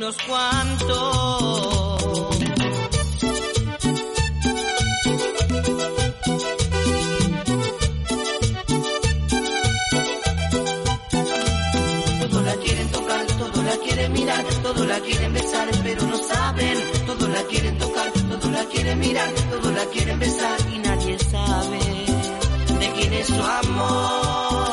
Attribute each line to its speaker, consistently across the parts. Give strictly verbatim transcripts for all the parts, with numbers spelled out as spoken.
Speaker 1: unos cuantos. Todos la quieren tocar, todos la quieren mirar, todos la quieren besar, pero no saben. Todos la quieren tocar, todos la quieren mirar, todos la quieren besar y nadie sabe de quién es su amor.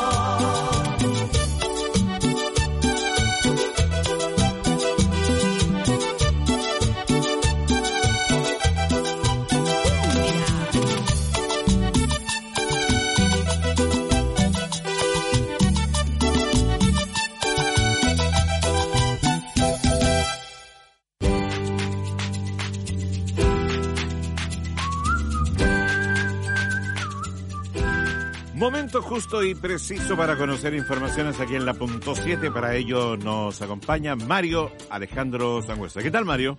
Speaker 2: Momento justo y preciso para conocer informaciones aquí en la punto siete. Para ello nos acompaña Mario Alejandro Sangüesa. ¿Qué tal, Mario?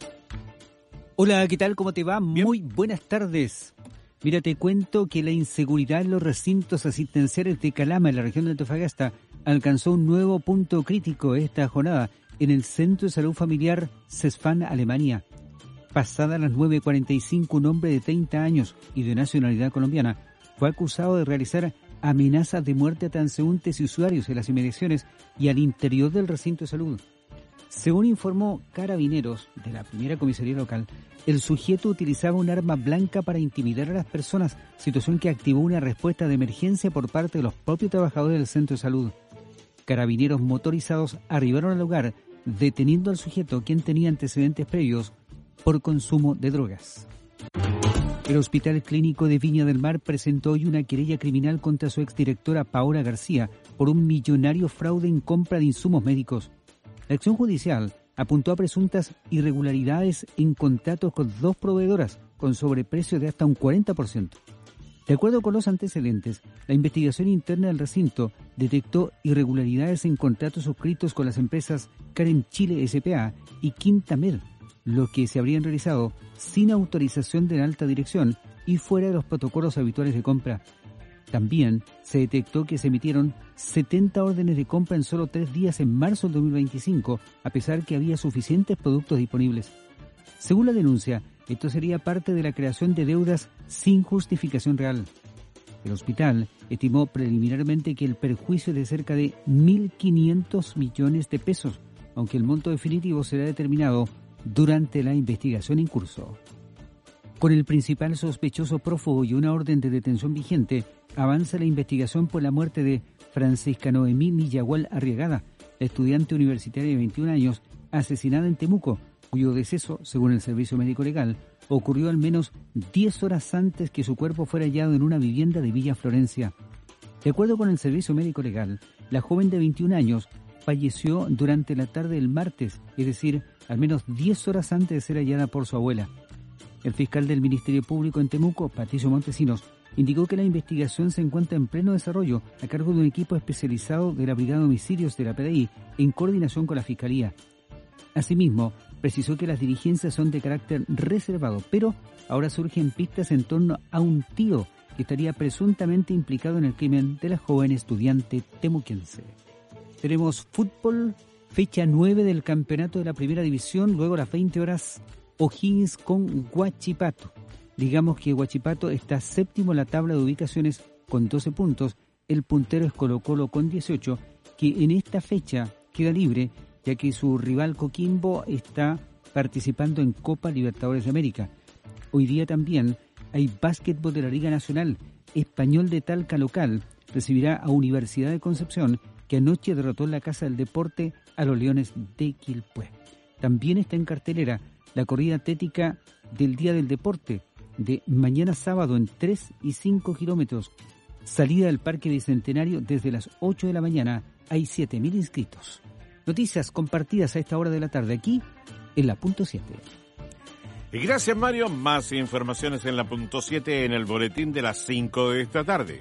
Speaker 3: Hola, ¿qué tal? ¿Cómo te va?
Speaker 2: Bien.
Speaker 3: Muy buenas tardes. Mira, te cuento que la inseguridad en los recintos asistenciales de Calama, en la región de Antofagasta, alcanzó un nuevo punto crítico esta jornada en el Centro de Salud Familiar CESFAN Alemania. Pasadas las nueve cuarenta y cinco, un hombre de treinta años y de nacionalidad colombiana fue acusado de realizar amenazas de muerte a transeúntes y usuarios en las inmediaciones y al interior del recinto de salud. Según informó Carabineros de la primera comisaría local, el sujeto utilizaba un arma blanca para intimidar a las personas, situación que activó una respuesta de emergencia por parte de los propios trabajadores del centro de salud. Carabineros motorizados arribaron al lugar, deteniendo al sujeto, quien tenía antecedentes previos por consumo de drogas. El Hospital Clínico de Viña del Mar presentó hoy una querella criminal contra su exdirectora Paola García por un millonario fraude en compra de insumos médicos. La acción judicial apuntó a presuntas irregularidades en contratos con dos proveedoras con sobreprecio de hasta un cuarenta por ciento. De acuerdo con los antecedentes, la investigación interna del recinto detectó irregularidades en contratos suscritos con las empresas Karen Chile S P A y Quinta Med, los que se habrían realizado sin autorización de la alta dirección y fuera de los protocolos habituales de compra. También se detectó que se emitieron setenta órdenes de compra en solo tres días en marzo del dos mil veinticinco, a pesar que había suficientes productos disponibles. Según la denuncia, esto sería parte de la creación de deudas sin justificación real. El hospital estimó preliminarmente que el perjuicio es de cerca de mil quinientos millones de pesos, aunque el monto definitivo será determinado durante la investigación en curso. Con el principal sospechoso prófugo y una orden de detención vigente, avanza la investigación por la muerte de Francisca Noemí Millagual Arriagada, la estudiante universitaria de veintiún años, asesinada en Temuco, cuyo deceso, según el Servicio Médico Legal, ocurrió al menos diez horas antes que su cuerpo fuera hallado en una vivienda de Villa Florencia. De acuerdo con el Servicio Médico Legal, la joven de veintiún años falleció durante la tarde del martes, es decir, al menos diez horas antes de ser hallada por su abuela. El fiscal del Ministerio Público en Temuco, Patricio Montesinos, indicó que la investigación se encuentra en pleno desarrollo a cargo de un equipo especializado de la Brigada de Homicidios de la P D I en coordinación con la Fiscalía. Asimismo, precisó que las diligencias son de carácter reservado, pero ahora surgen pistas en torno a un tío que estaría presuntamente implicado en el crimen de la joven estudiante temuquense. Tenemos fútbol, fecha nueve del campeonato de la primera división, luego a las veinte horas O'Higgins con Huachipato. Digamos que Huachipato está séptimo en la tabla de ubicaciones con doce puntos, el puntero es Colo-Colo con dieciocho, que en esta fecha queda libre, ya que su rival Coquimbo está participando en Copa Libertadores de América. Hoy día también hay básquetbol de la Liga Nacional. Español de Talca local recibirá a Universidad de Concepción, que anoche derrotó en la Casa del Deporte a los Leones de Quilpué. También está en cartelera la corrida atlética del Día del Deporte, de mañana sábado en tres y cinco kilómetros. Salida del Parque Bicentenario desde las ocho de la mañana. Hay siete mil inscritos. Noticias compartidas a esta hora de la tarde aquí en la punto siete.
Speaker 2: Y gracias, Mario. Más informaciones en la punto siete en el boletín de las cinco de esta tarde.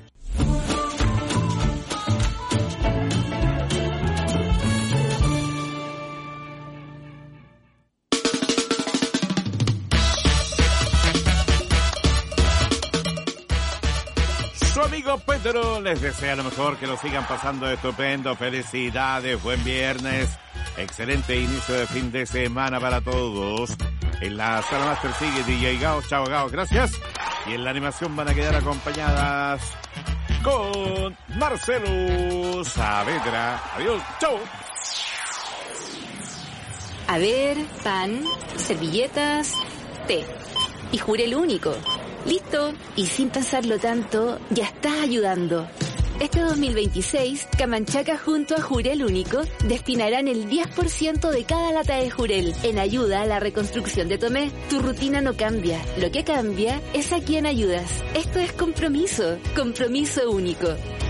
Speaker 2: Su amigo Pedro les desea lo mejor, que lo sigan pasando estupendo. Felicidades, buen viernes. Excelente inicio de fin de semana para todos. En la sala master sigue D J Gao. Chao Gao, gracias. Y en la animación van a quedar acompañadas con Marcelo Saavedra. Adiós, chao.
Speaker 4: A ver, pan, servilletas, té. Y Jurel único. Listo. Y sin pensarlo tanto, ya estás ayudando. Este dos mil veintiséis, Camanchaca junto a Jurel Único destinarán el diez por ciento de cada lata de Jurel en ayuda a la reconstrucción de Tomé. Tu rutina no cambia. Lo que cambia es a quién ayudas. Esto es compromiso. Compromiso único.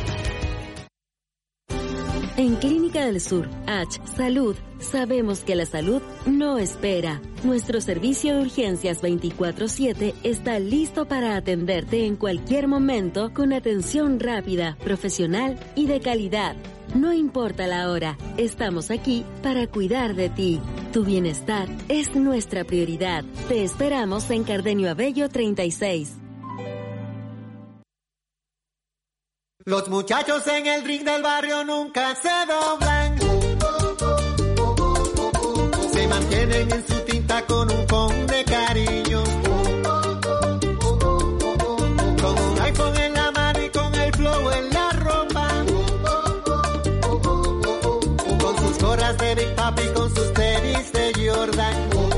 Speaker 5: En Clínica del Sur, H Salud, sabemos que la salud no espera. Nuestro servicio de urgencias veinticuatro siete está listo para atenderte en cualquier momento con atención rápida, profesional y de calidad. No importa la hora, estamos aquí para cuidar de ti. Tu bienestar es nuestra prioridad. Te esperamos en Cardenio Abello treinta y seis.
Speaker 6: Los muchachos en el ring del barrio nunca se doblan. Se mantienen en su tinta con un con de cariño. Con un iPhone en la mano y con el flow en la ropa. Con sus gorras de Big Papi y con sus tenis de Jordan.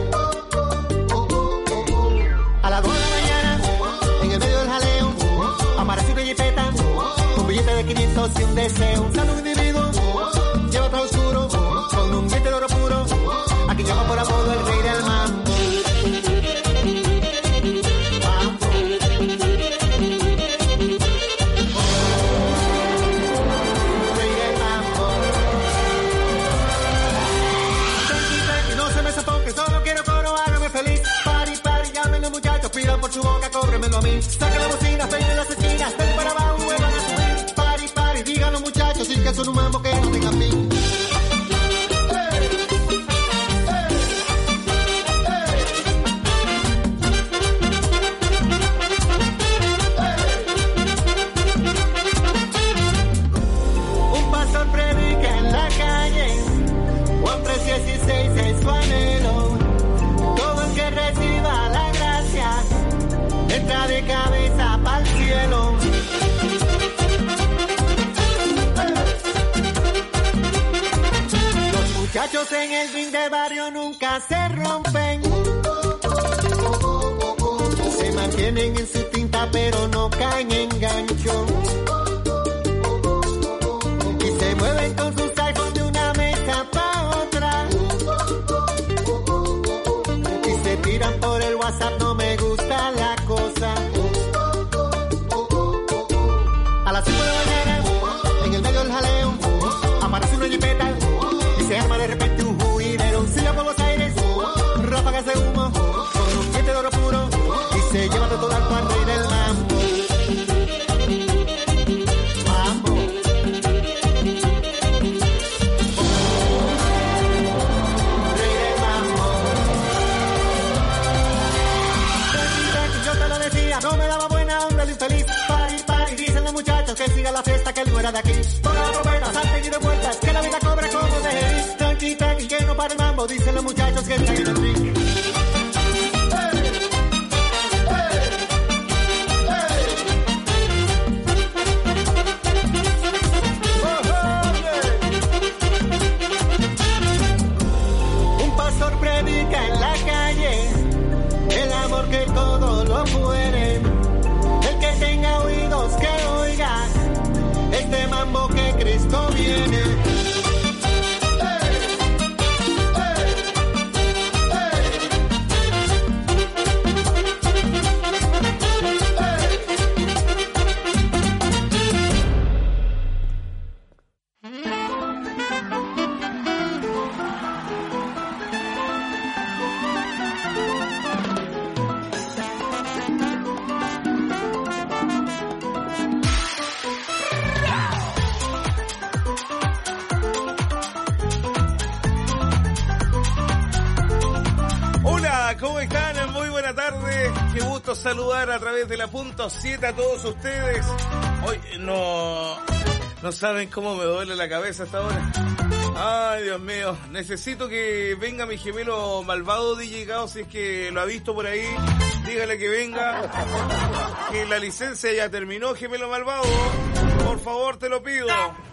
Speaker 6: A las dos de la mañana, en el medio del jaleo, aparece una jipeta. Billete de quinientos y un deseo. Un sano individuo lleva otro oscuro con un billete de oro puro. Aquí llama por apodo el rey del mambo. Mambo. Rey del mambo. Tranqui, tranqui, no se me sofoque, solo quiero coro, hágame feliz. Pari, pari, llámenlo muchachos, pidan por su boca, cóbremelo a mí. Saca la bocina, peine las esquinas, ven para abajo, vuelvan a subir. Díganlo muchachos, sin que son un mambo que no tenga fin. Un pastor predica en la calle, Juan tres dieciséis es su anhelo. Todo el que reciba la gracia entra de cabeza pa'l cielo. Muchachos en el ring de barrio nunca se rompen. Se mantienen en su tinta pero no caen en gancho. Y se mueven con sus iPhones de una mesa pa' otra. Y se tiran por el WhatsApp, no me gusta la cosa. A las cinco de la mañana, en el medio del jaleo, aparece una jipeta. Se arma de repente un juidero, un silla por los aires, ráfagas de humo, con un diente de oro puro, y se lleva de todo al cual rey del mambo. Mambo. Rey del mambo. Tranqui, tranqui, yo te lo decía, no me daba buena onda el infeliz. Pari, pari, dicen los muchachos que siga la fiesta, que él no era de aquí. Toda la promesa, salte y de vueltas, que la vida cobra como de él. Tranqui, tranqui, que no para el mambo, dicen los muchachos que están en el ring. Un pastor predica en la calle el amor que todo lo puede. El que tenga oídos que oiga este mambo que Cristo viene.
Speaker 7: ¿Cómo están? Muy buena tarde. Qué gusto saludar a través de la punto siete a todos ustedes. Hoy no, no saben cómo me duele la cabeza hasta ahora. Ay, Dios mío. Necesito que venga mi gemelo malvado D J Gao, si es que lo ha visto por ahí. Dígale que venga. Que la licencia ya terminó, gemelo malvado. Por favor, te lo pido.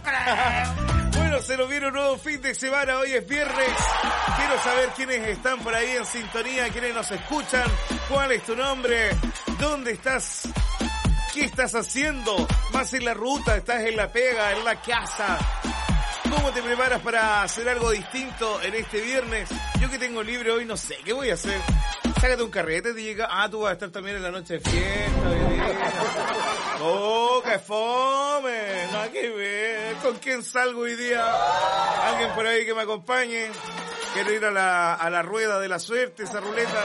Speaker 7: Bueno, se lo vieron nuevo fin de semana. Hoy es viernes. Quiero saber quiénes están por ahí en sintonía, quiénes nos escuchan. ¿Cuál es tu nombre? ¿Dónde estás? ¿Qué estás haciendo? ¿Vas en la ruta? ¿Estás en la pega? ¿En la casa? ¿Cómo te preparas para hacer algo distinto en este viernes? Yo que tengo libre hoy no sé, ¿qué voy a hacer? Sácate un carrete, te llega. Ah, tú vas a estar también en la noche de fiesta, hoy día. ¡Oh, qué fome! Nada que ver. ¿Con quién salgo hoy día? ¿Alguien por ahí que me acompañe? Quiero ir a la, a la rueda de la suerte, esa ruleta.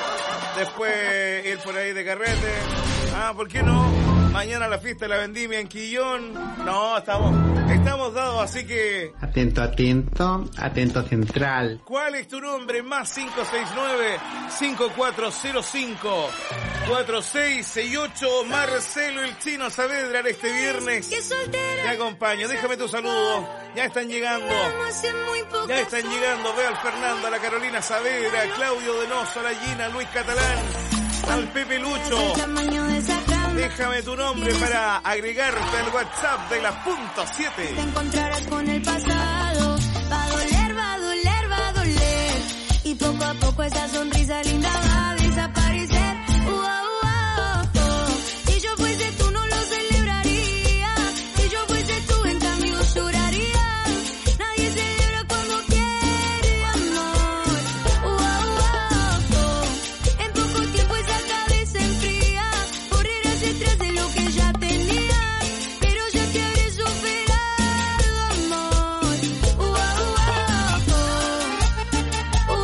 Speaker 7: Después ir por ahí de carrete. Ah, ¿por qué no? Mañana la fiesta de la vendimia en Quillón. No, estamos, estamos dados, así que...
Speaker 8: Atento, atento, atento central.
Speaker 7: ¿Cuál es tu nombre? Más cinco seis nueve, cinco cuatro cero cinco, cuatro seis seis ocho. Marcelo el Chino Saavedra este viernes. Te acompaño, déjame tu saludo. Ya están llegando. Ya están llegando. Ve al Fernando, a la Carolina Saavedra, a Claudio Donoso, a la Gina, Luis Catalán, al Pepe Lucho. Déjame tu nombre para agregarte al WhatsApp de la punto siete.
Speaker 9: Te encontrarás con el pasado. Va a doler, va a doler, va a doler. Y poco a poco esa sonrisa linda va a desaparecer. Uh, uh, uh, uh. Si yo fuese tú no lo celebraría. Si yo fuese tú en cambio lloraría. Nadie celebra cuando quiere amor. Uh, uh, uh, uh. En poco tiempo esa cabeza enfría. Detrás de lo que ya tenía, pero ya te habré superado, amor. Uh, uh, uh, uh, uh,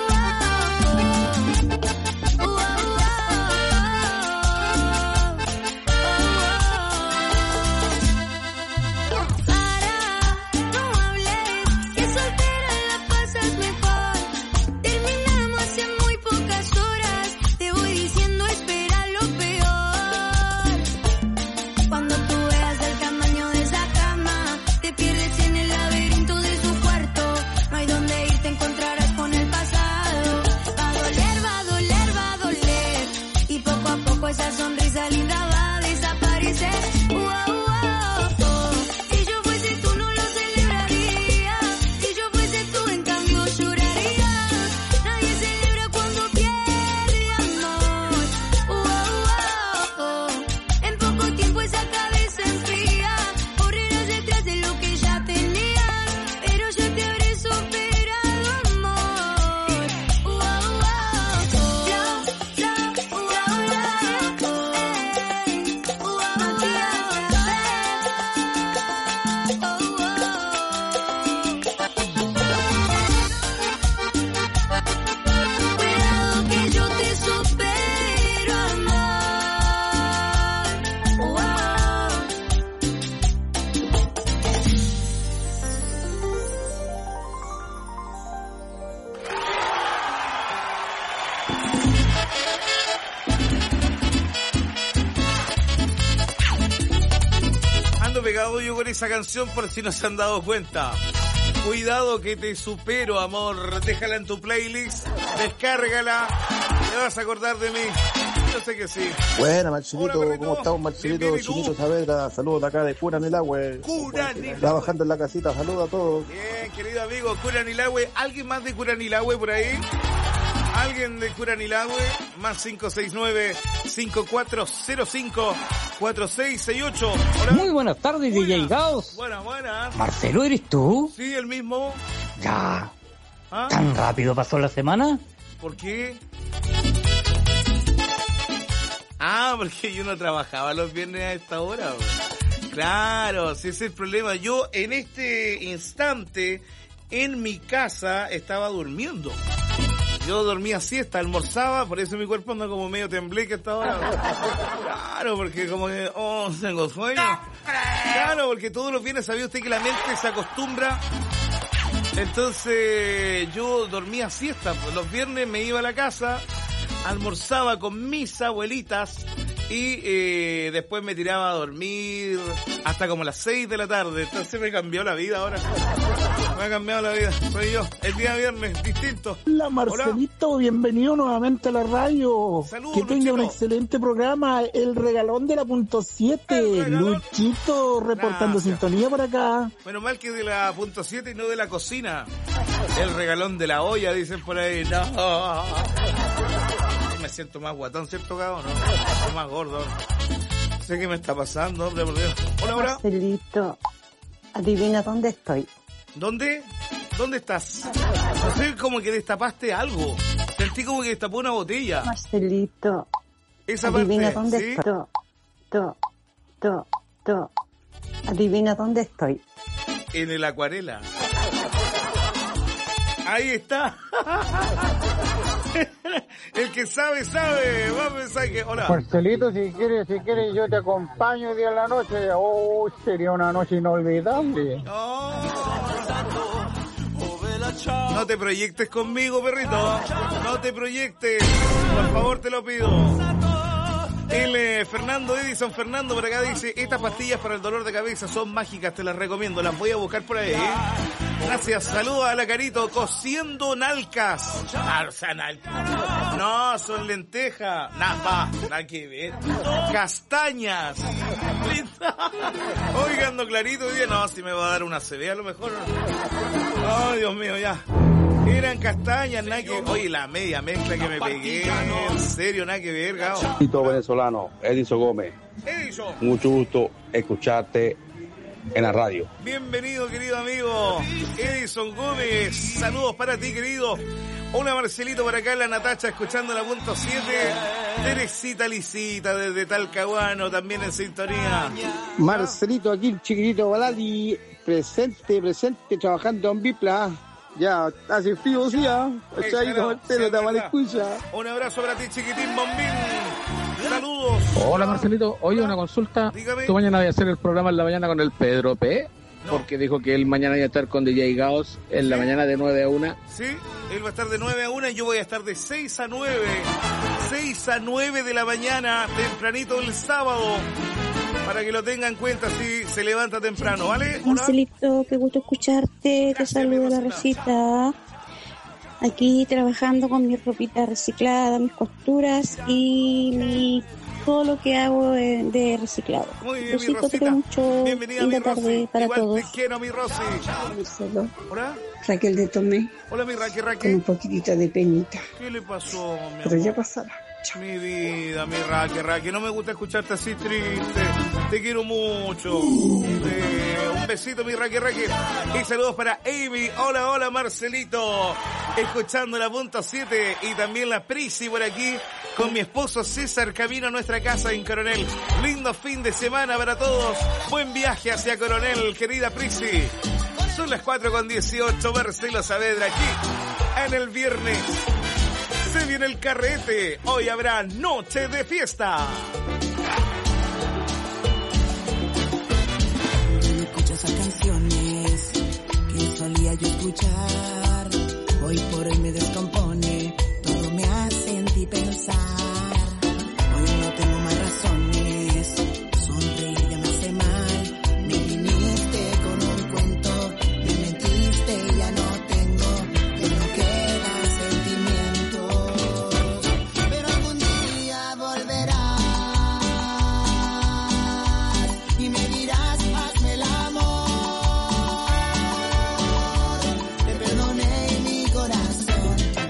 Speaker 9: uh, uh, uh, Para, no hables, que soltera la pasas mejor. Terminamos hace muy pocas horas, te voy diciendo espera lo peor. Cuando tú veas el tamaño de esa cama, te pierdes en el laberinto de su cuarto. No hay donde ir, te encontrarás con el pasado. Va a doler, va a doler, va a doler. Y poco a poco esa sonrisa linda va a desaparecer. Uh, uh, uh, uh. Si yo fuese tú no lo celebraría. Si yo fuese tú en cambio lloraría. Nadie celebra cuando pierde amor. Uh, uh, uh, uh. En poco tiempo esa cabeza enfría. Correrás detrás de lo que ya tenías, pero ya te habré superado, amor. Uh, uh, uh, uh. Flow, flow, uh, uh, uh, uh. Ey, uh, uh, uh, Cuidado que yo te supero, amor. Uh, uh.
Speaker 7: Ando pegado yo con esa canción por si no se han dado cuenta. Cuidado que te supero, amor. Déjala en tu playlist, descárgala, te vas a acordar de mí. Yo sé que sí.
Speaker 10: Buena, Marcelito,
Speaker 7: Hola, perrito.
Speaker 10: ¿cómo estamos, Marcelito?
Speaker 7: Bien, bien, ¿y tú?
Speaker 10: Chinito Saavedra, saludos de acá de Curanilahue.
Speaker 7: Curanilahue.
Speaker 10: Trabajando en la casita, saludos a todos.
Speaker 7: Bien, querido amigo, Curanilahue. ¿Alguien más de Curanilahue por ahí? ¿Alguien de Curanilahue? Más cinco seis nueve, cinco cuatro cero cinco, cuatro seis seis ocho. Hola.
Speaker 11: Muy buenas tardes,
Speaker 7: Buenas.
Speaker 11: D J Gaos.
Speaker 7: Buenas, buenas.
Speaker 11: Marcelo, ¿eres tú?
Speaker 7: Sí, el mismo.
Speaker 11: Ya.
Speaker 7: ¿Ah?
Speaker 11: ¿Tan rápido pasó la semana?
Speaker 7: ¿Por qué? Ah, porque yo no trabajaba los viernes a esta hora. Bro. Claro, si ese es el problema. Yo en este instante, en mi casa, estaba durmiendo. Yo dormía siesta, almorzaba, por eso mi cuerpo anda como medio tembleque a esta hora. Claro, porque como que, oh, tengo sueño. Claro, porque todos los viernes sabía usted que la mente se acostumbra. Entonces yo dormía siesta. Los viernes me iba a la casa, almorzaba con mis abuelitas y eh, después me tiraba a dormir hasta como las seis de la tarde. Entonces me cambió la vida ahora. Me ha cambiado la vida, soy yo. El día viernes, distinto.
Speaker 12: Hola Marcelito, hola. Bienvenido nuevamente a la radio.
Speaker 7: Saludos,
Speaker 12: que tenga
Speaker 7: Luchito. Un
Speaker 12: excelente programa. El regalón de la punto siete. Luchito reportando
Speaker 7: Gracias.
Speaker 12: sintonía por acá.
Speaker 7: Menos mal que de la punto siete y no de la cocina. El regalón de la olla, dicen por ahí. No. Me siento más guatón, ¿cierto, Gabo? No, me siento más gordo. No sé qué me está pasando, hombre, por Dios. Hola, hola.
Speaker 13: Marcelito, adivina dónde estoy.
Speaker 7: ¿Dónde? ¿Dónde estás? No sé, como que destapaste algo. Sentí como que destapó una botella.
Speaker 13: Marcelito,
Speaker 7: Esa
Speaker 13: adivina
Speaker 7: parte,
Speaker 13: dónde
Speaker 7: ¿sí?
Speaker 13: estoy. To, to, to. Adivina dónde estoy.
Speaker 7: En el acuarela. Ahí está. El que sabe, sabe. Va a pensar que... Hola.
Speaker 14: Marcelito, si quieres, si quieres, yo te acompaño hoy día en la noche. Oh, sería una noche inolvidable.
Speaker 7: No te proyectes conmigo, perrito. No te proyectes. Por favor, te lo pido. El eh, Fernando Edison Fernando por acá dice: estas pastillas para el dolor de cabeza son mágicas, te las recomiendo, las voy a buscar por ahí. Gracias, saludos a la Carito. Cociendo nalcas. Ah, o sea, nalcas. No, son lentejas. Nada, nada que ver. Castañas. Oigando clarito, día no, si me va a dar una C B a lo mejor. Ay, Dios mío, ya. Eran castañas, nada que... Oye, la media mezcla que me pegué, en serio, nada que ver, Gao.
Speaker 15: Tito venezolano, Edison Gómez.
Speaker 7: Edison.
Speaker 15: Mucho gusto escucharte en la radio.
Speaker 7: Bienvenido, querido amigo Edison Gómez. Saludos para ti, querido. Hola, Marcelito, por acá en la Natacha, escuchando la punto siete. Teresita Licita, desde Talcahuano, también en sintonía.
Speaker 16: Marcelito, aquí el chiquitito Baladi, presente, presente, trabajando en Bipla. Ya, hace frío, sí, ¿ah? Chaito, Marcelo, te mal escucha.
Speaker 7: Un abrazo para ti, chiquitín bombín. Saludos.
Speaker 17: Hola Marcelito, oye, una consulta.
Speaker 7: Dígame.
Speaker 17: ¿Tú mañana vas a hacer el programa en la mañana con el Pedro P?
Speaker 7: No.
Speaker 17: Porque dijo que él mañana iba a estar con D J Gaos en la mañana de nueve a una.
Speaker 7: Sí, él va a estar de nueve a una y yo voy a estar de seis a nueve. seis a nueve de la mañana, tempranito el sábado. Para que lo tenga en cuenta si se levanta temprano, ¿vale? Hola.
Speaker 18: Marcelito, qué gusto escucharte. Te saludo la Rosita. Aquí trabajando con mi ropita reciclada, mis costuras y mi, todo lo que hago de, de reciclado.
Speaker 7: Muy bien, mi
Speaker 18: Besito, te
Speaker 7: Rosita.
Speaker 18: quiero mucho.
Speaker 7: Bienvenida,
Speaker 18: Linda
Speaker 7: mi Rosy.
Speaker 18: tarde para
Speaker 7: Igual
Speaker 18: todos.
Speaker 7: te quiero, mi Rosy.
Speaker 19: Marcelo.
Speaker 7: Hola.
Speaker 19: Raquel de Tomé.
Speaker 7: Hola, mi Raquel,
Speaker 19: Con
Speaker 7: Raquel.
Speaker 19: un poquitito de penita.
Speaker 7: ¿Qué le pasó, mi
Speaker 19: Pero
Speaker 7: amor?
Speaker 19: ya pasará.
Speaker 7: Mi vida, mi Raquel, Raquel, no me gusta escucharte así triste. Te quiero mucho. Eh, un besito, mi Raquel, Raquel. Y saludos para Amy. Hola, hola, Marcelito. Escuchando la punta siete y también la Prisi por aquí con mi esposo César, camino a nuestra casa en Coronel. Lindo fin de semana para todos. Buen viaje hacia Coronel, querida Prisi. Son las cuatro con dieciocho, Marcelo Saavedra aquí en el viernes. Se viene el carrete, hoy habrá noche de fiesta.
Speaker 20: Escucho esas canciones que solía yo escuchar. Hoy por hoy me descompone, todo me hace en ti pensar. Hoy no tengo más razones, sonreír ya me hace mal. Me viniste con un cuento, me mentiste, ya no tengo, ya no queda sentimiento. Pero algún día volverás y me dirás, hazme el amor. Te perdoné y mi corazón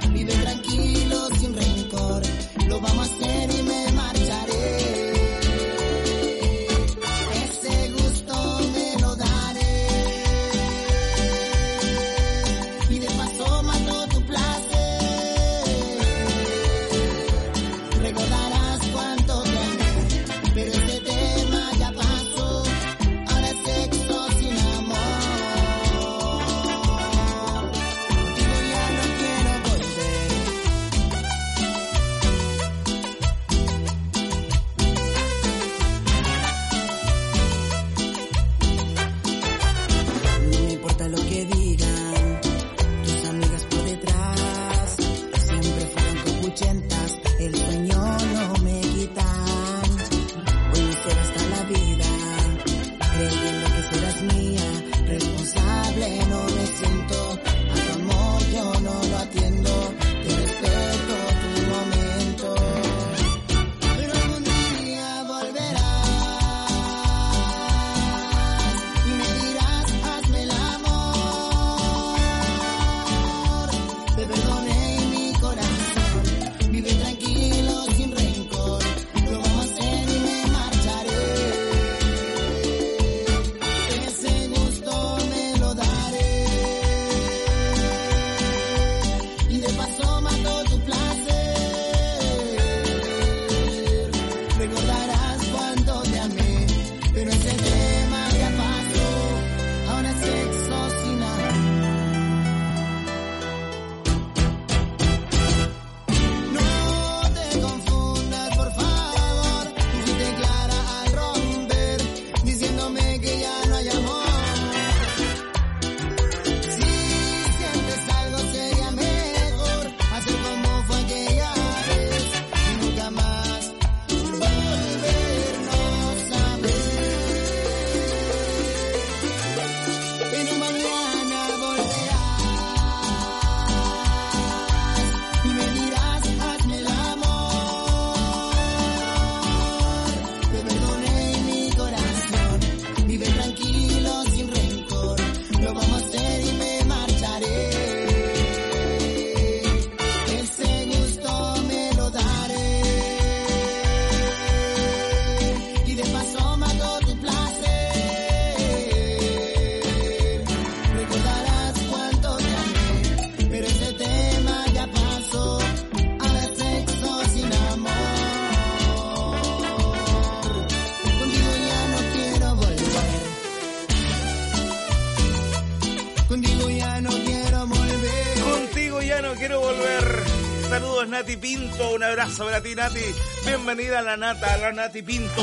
Speaker 7: Saludos, Nati Pinto. Un abrazo para ti, Nati. Bienvenida a la Nata, a la Nati Pinto.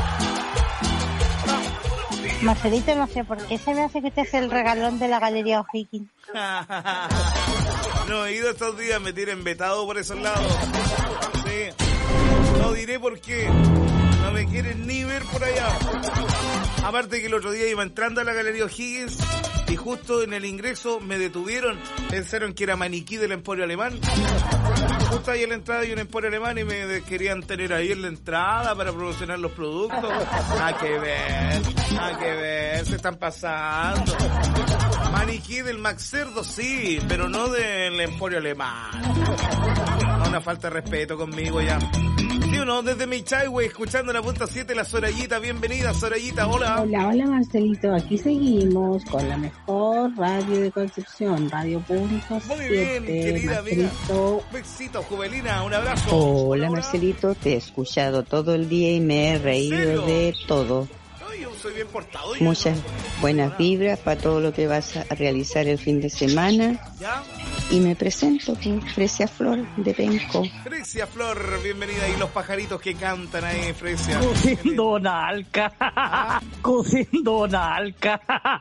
Speaker 21: Marcelito, no sé por qué se me hace que usted es el regalón de la Galería O'Higgins.
Speaker 7: No he ido estos días, me tienen vetado por esos lados. Sí. No diré por qué. No me quieren ni ver por allá. Aparte que el otro día iba entrando a la Galería O'Higgins y justo en el ingreso me detuvieron. Pensaron que era maniquí del Emporio Alemán. Justo ahí en la entrada hay un Emporio Alemán y me querían tener ahí en la entrada para promocionar los productos. Nada que ver, nada que ver, se están pasando. Maniquí del Max Cerdo, sí, pero no del Emporio Alemán. No, una falta de respeto conmigo ya. Sí o no, desde Michaiwe, escuchando la punta siete, la Sorayita. Bienvenida, Sorayita, hola.
Speaker 22: Hola, hola Marcelito, aquí seguimos con la mejor radio de Concepción, Radio Punto
Speaker 7: Muy bien, querida amiga.
Speaker 22: Marcelito.
Speaker 7: Besitos, Juvelina, un abrazo.
Speaker 23: Hola Marcelito, te he escuchado todo el día y me he reído de todo.
Speaker 7: No, yo soy bien portado.
Speaker 23: Muchas buenas vibras para todo lo que vas a realizar el fin de semana.
Speaker 7: ¿Ya?
Speaker 23: Y me presento, Fresia Flor de Penco.
Speaker 7: Fresia Flor, bienvenida. Y los pajaritos que cantan ahí, Fresia.
Speaker 11: Cociendo nalca.
Speaker 7: ¿Ah?
Speaker 11: Cociendo nalca.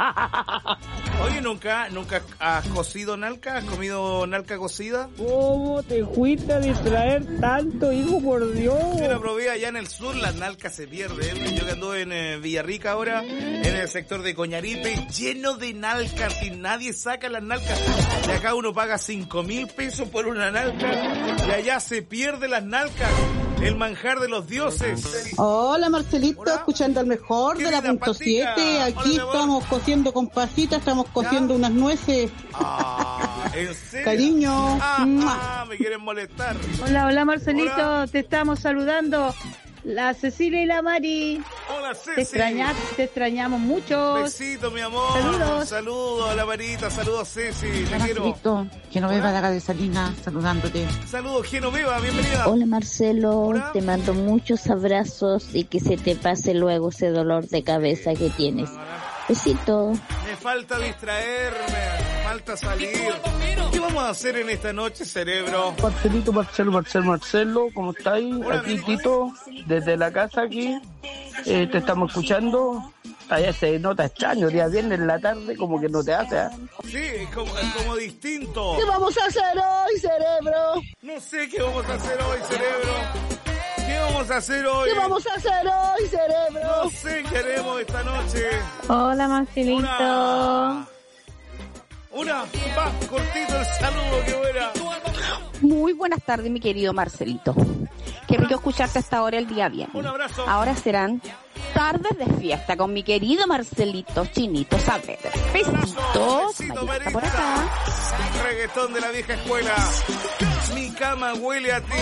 Speaker 7: Oye, ¿nunca, nunca has cocido nalca? ¿Has comido nalca cocida?
Speaker 12: ¿Cómo te fuiste a distraer tanto, hijo, por Dios?
Speaker 7: Yo la probé allá en el sur, la nalca se pierde. ¿eh? Yo que ando en eh, Villarrica ahora, en el sector de Coñaripe, lleno de nalcas y nadie saca las nalcas. De acá uno paga cinco mil pesos por una nalca y allá se pierde las nalcas. El manjar de los dioses.
Speaker 24: Hola Marcelito,
Speaker 7: Hola.
Speaker 24: Escuchando al mejor de la punto siete. Aquí
Speaker 7: Hola,
Speaker 24: estamos cociendo con pasitas, estamos cociendo ¿Ya? unas nueces.
Speaker 7: Ah, ¿en serio?
Speaker 24: Cariño.
Speaker 7: Ah, ah, me quieren molestar.
Speaker 21: Hola, hola Marcelito,
Speaker 7: Hola.
Speaker 21: Te estamos saludando. La Cecilia y la Mari.
Speaker 7: Hola, Ceci.
Speaker 21: Te, extraña, te extrañamos mucho.
Speaker 7: Besito, mi amor.
Speaker 21: Saludos.
Speaker 7: Saludos a la Marita, saludos, Ceci. Te quiero.
Speaker 25: Genoveva de acá de Salinas, saludándote.
Speaker 7: Saludos, Genoveva, bienvenida.
Speaker 26: Hola, Marcelo.
Speaker 7: Hola.
Speaker 26: Te mando muchos abrazos y que se te pase luego ese dolor de cabeza que tienes. Besito.
Speaker 7: Me falta distraerme, me falta salir. ¿Qué vamos a hacer en esta noche, cerebro?
Speaker 12: Marcelito, Marcelo, Marcelo, Marcelo, ¿cómo estáis?
Speaker 7: Hola,
Speaker 12: aquí,
Speaker 7: amigo.
Speaker 12: Tito, desde la casa aquí, eh, te estamos escuchando. Allá se nota extraño, día viernes en la tarde, como que no te hace, ¿eh?
Speaker 7: Sí, es como, es como distinto.
Speaker 24: ¿Qué vamos a hacer hoy, cerebro?
Speaker 7: No sé qué vamos a hacer hoy, cerebro. ¿Qué vamos a hacer hoy?
Speaker 24: ¿Qué vamos a hacer hoy, cerebro?
Speaker 7: No sé qué haremos esta noche.
Speaker 21: Hola Marcelito.
Speaker 7: Una, una va, cortito el saludo, que buena.
Speaker 27: Muy buenas tardes, mi querido Marcelito. Qué rico escucharte hasta ahora el día viernes.
Speaker 7: Un abrazo.
Speaker 27: Ahora serán tardes de fiesta con mi querido Marcelito Chinito Saavedra. Besitos.
Speaker 7: Besito,
Speaker 27: Marita, por
Speaker 7: Marita.
Speaker 27: acá.
Speaker 7: Reggaetón de la vieja escuela. Mi cama huele a ti.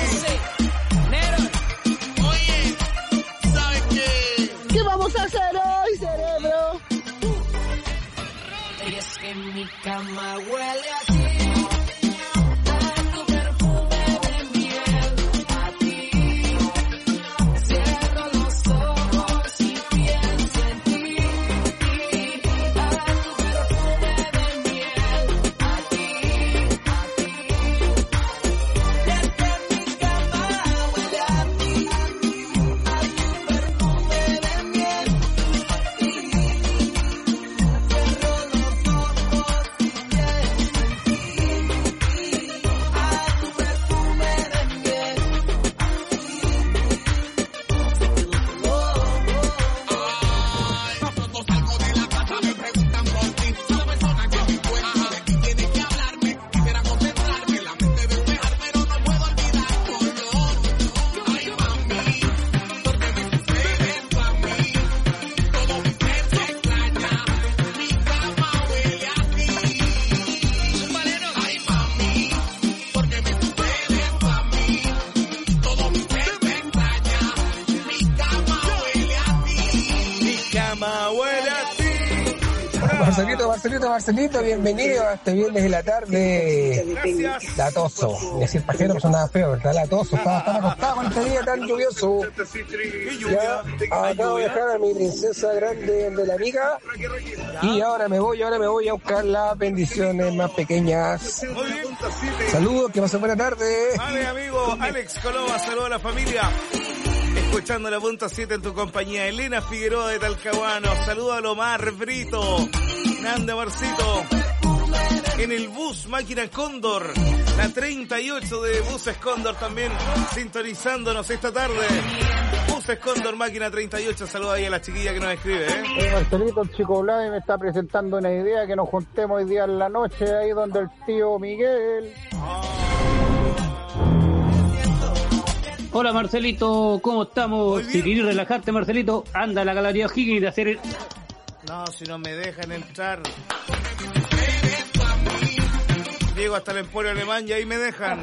Speaker 24: Oye, ¿sabes qué? ¿Qué vamos a hacer hoy, cerebro?
Speaker 1: Y es que mi cama huele a ti.
Speaker 2: Marcelito, Marcelito, Marcelito, bienvenido a este viernes de la tarde.
Speaker 7: Gracias.
Speaker 2: Latoso. Y decir pajero no sonaba feo, ¿verdad? Latoso. Estaba tan acostado con este día tan lluvioso. Ya acabo de dejar a mi princesa grande de la amiga. Y ahora me voy, ahora me voy a buscar las bendiciones más pequeñas.
Speaker 7: Muy bien.
Speaker 2: Saludos, que pasen buena tarde.
Speaker 7: Vale, amigo Alex Coloma, saludos a la familia. Escuchando la punta siete en tu compañía. Elena Figueroa de Talcahuano. Saludos a Lomar Brito. Nanda Marcito. En el bus Máquina Cóndor. La treinta y ocho de Buses Cóndor también sintonizándonos esta tarde. Buses Cóndor, Máquina treinta y ocho. Saludos ahí a la chiquilla que nos escribe, ¿eh?
Speaker 14: Eh, Marcelito, el chico Vladi me está presentando una idea que nos juntemos hoy día en la noche ahí donde el tío Miguel.
Speaker 11: Hola Marcelito, ¿cómo estamos? Si querés relajarte, Marcelito, anda a la Galería Higgins de hacer el...
Speaker 7: No, si no me dejan entrar. Llego hasta el Emporio Alemán y ahí me dejan.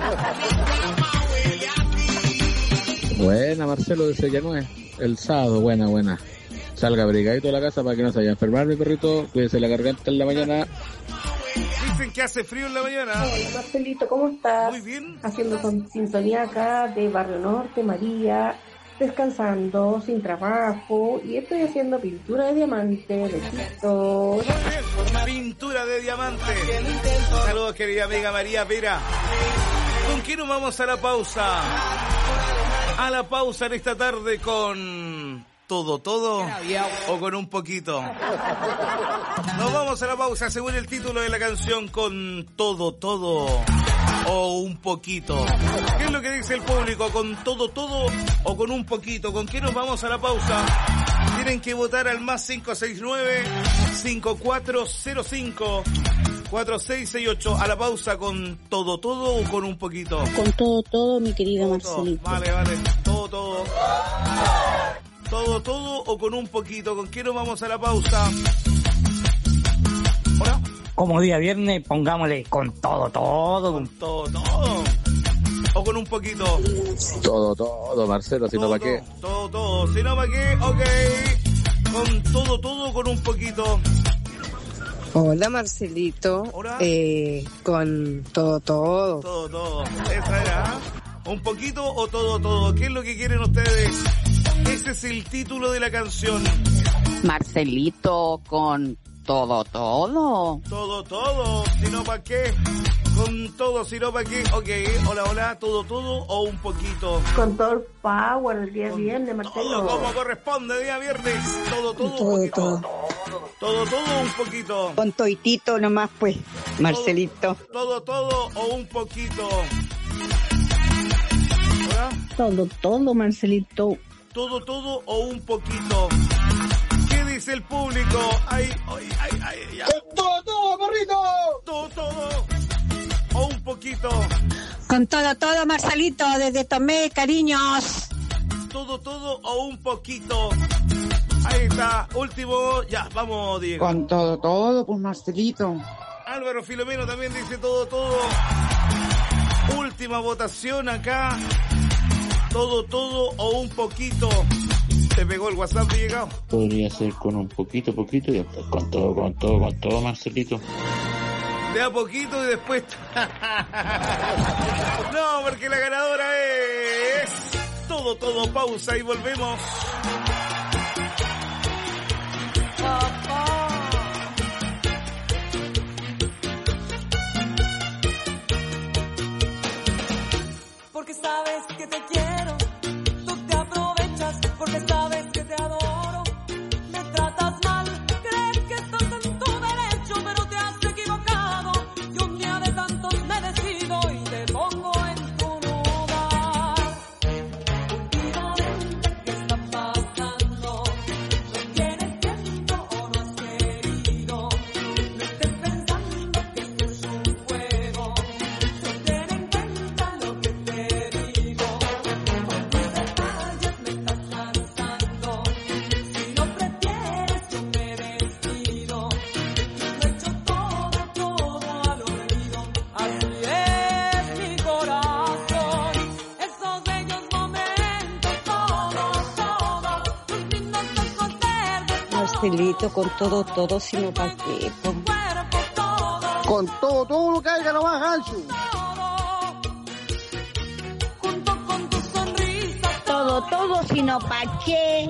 Speaker 17: Buena, Marcelo de Sellanuez. El sábado, buena, buena. Salga abrigadito de la casa para que no se vaya a enfermar mi perrito. Cuídese la garganta en la mañana.
Speaker 7: Dicen que hace frío en la mañana.
Speaker 3: Hola Marcelito, ¿cómo estás?
Speaker 7: Muy bien.
Speaker 3: Haciendo con sintonía acá de Barrio Norte, María, descansando, sin trabajo, y estoy haciendo pintura de diamante, besitos.
Speaker 7: Pintura de diamante. Saludos, querida amiga María Vera. ¿Con qué nos vamos a la pausa? A la pausa en esta tarde con... ¿Todo, todo? ¿O con un poquito? Nos vamos a la pausa según el título de la canción con todo, todo o un poquito. ¿Qué es lo que dice el público? ¿Con todo, todo o con un poquito? ¿Con qué nos vamos a la pausa? Tienen que votar al más cinco seis nueve, cinco cuatro cero cinco, cuatro seis seis ocho. A la pausa con todo, todo o con un poquito.
Speaker 26: Con todo, todo, mi querido
Speaker 7: Todo,
Speaker 26: Marcelito.
Speaker 7: todo. Vale, vale. Todo, todo. Todo, todo o con un poquito. ¿Con qué nos vamos a la pausa? ¿Hola?
Speaker 11: Como día viernes, pongámosle con todo, todo.
Speaker 7: Con todo, todo. O con un poquito.
Speaker 17: Todo, todo, Marcelo, si no para qué.
Speaker 7: Todo, todo. Si no para qué, ok. Con todo, todo o con un poquito.
Speaker 4: Hola Marcelito.
Speaker 7: Hola.
Speaker 4: Eh, con todo, todo.
Speaker 7: Todo, todo. Esa era. ¿Un poquito o todo, todo? ¿Qué es lo que quieren ustedes? Ese es el título de la canción.
Speaker 27: Marcelito, con todo, todo.
Speaker 7: Todo, todo. Si no, ¿para qué? Con todo, si no, ¿para qué? Ok, hola, hola. Todo, todo o un poquito.
Speaker 3: Con todo el power el día viernes, Marcelo.
Speaker 7: Todo como corresponde, día viernes. Todo, todo,
Speaker 4: todo,
Speaker 7: un poquito.
Speaker 4: todo.
Speaker 7: Todo, todo, un poquito.
Speaker 23: Con toitito nomás, pues, Marcelito.
Speaker 7: Todo, todo, todo o un poquito. ¿Hola?
Speaker 22: Todo, todo, Marcelito.
Speaker 7: Todo, todo o un poquito. ¿Qué dice el público? Ay, ay, ay, ay, ya.
Speaker 2: ¡Todo, todo, morrito!
Speaker 7: Todo, todo o un poquito.
Speaker 21: Con todo, todo, Marcelito, desde Tomé, cariños.
Speaker 7: Todo, todo o un poquito. Ahí está, último, ya, vamos, Diego.
Speaker 25: Con todo, todo, pues Marcelito.
Speaker 7: Álvaro Filomeno también dice todo, todo. Última votación acá. Todo, todo o un poquito. Te pegó el WhatsApp y llegado.
Speaker 5: Podría ser con un poquito, poquito y después con todo, con todo, con todo, Marcelito.
Speaker 7: De a poquito y después... No, porque la ganadora es... Todo, todo, pausa y volvemos.
Speaker 6: Porque sabes que te quiero, tú te aprovechas, porque sabes que te adoro, me tratas mal, crees que estás en tu derecho, pero te has equivocado, y un día de tantos me decido y te pongo en tu lugar. Últimamente, ¿qué está pasando? ¿No tienes tiempo o no
Speaker 19: Marcelito, con todo, todo, sino para qué. po.
Speaker 24: Con todo, todo lo que haya nomás, Gancho.
Speaker 21: Todo, todo, sino para qué.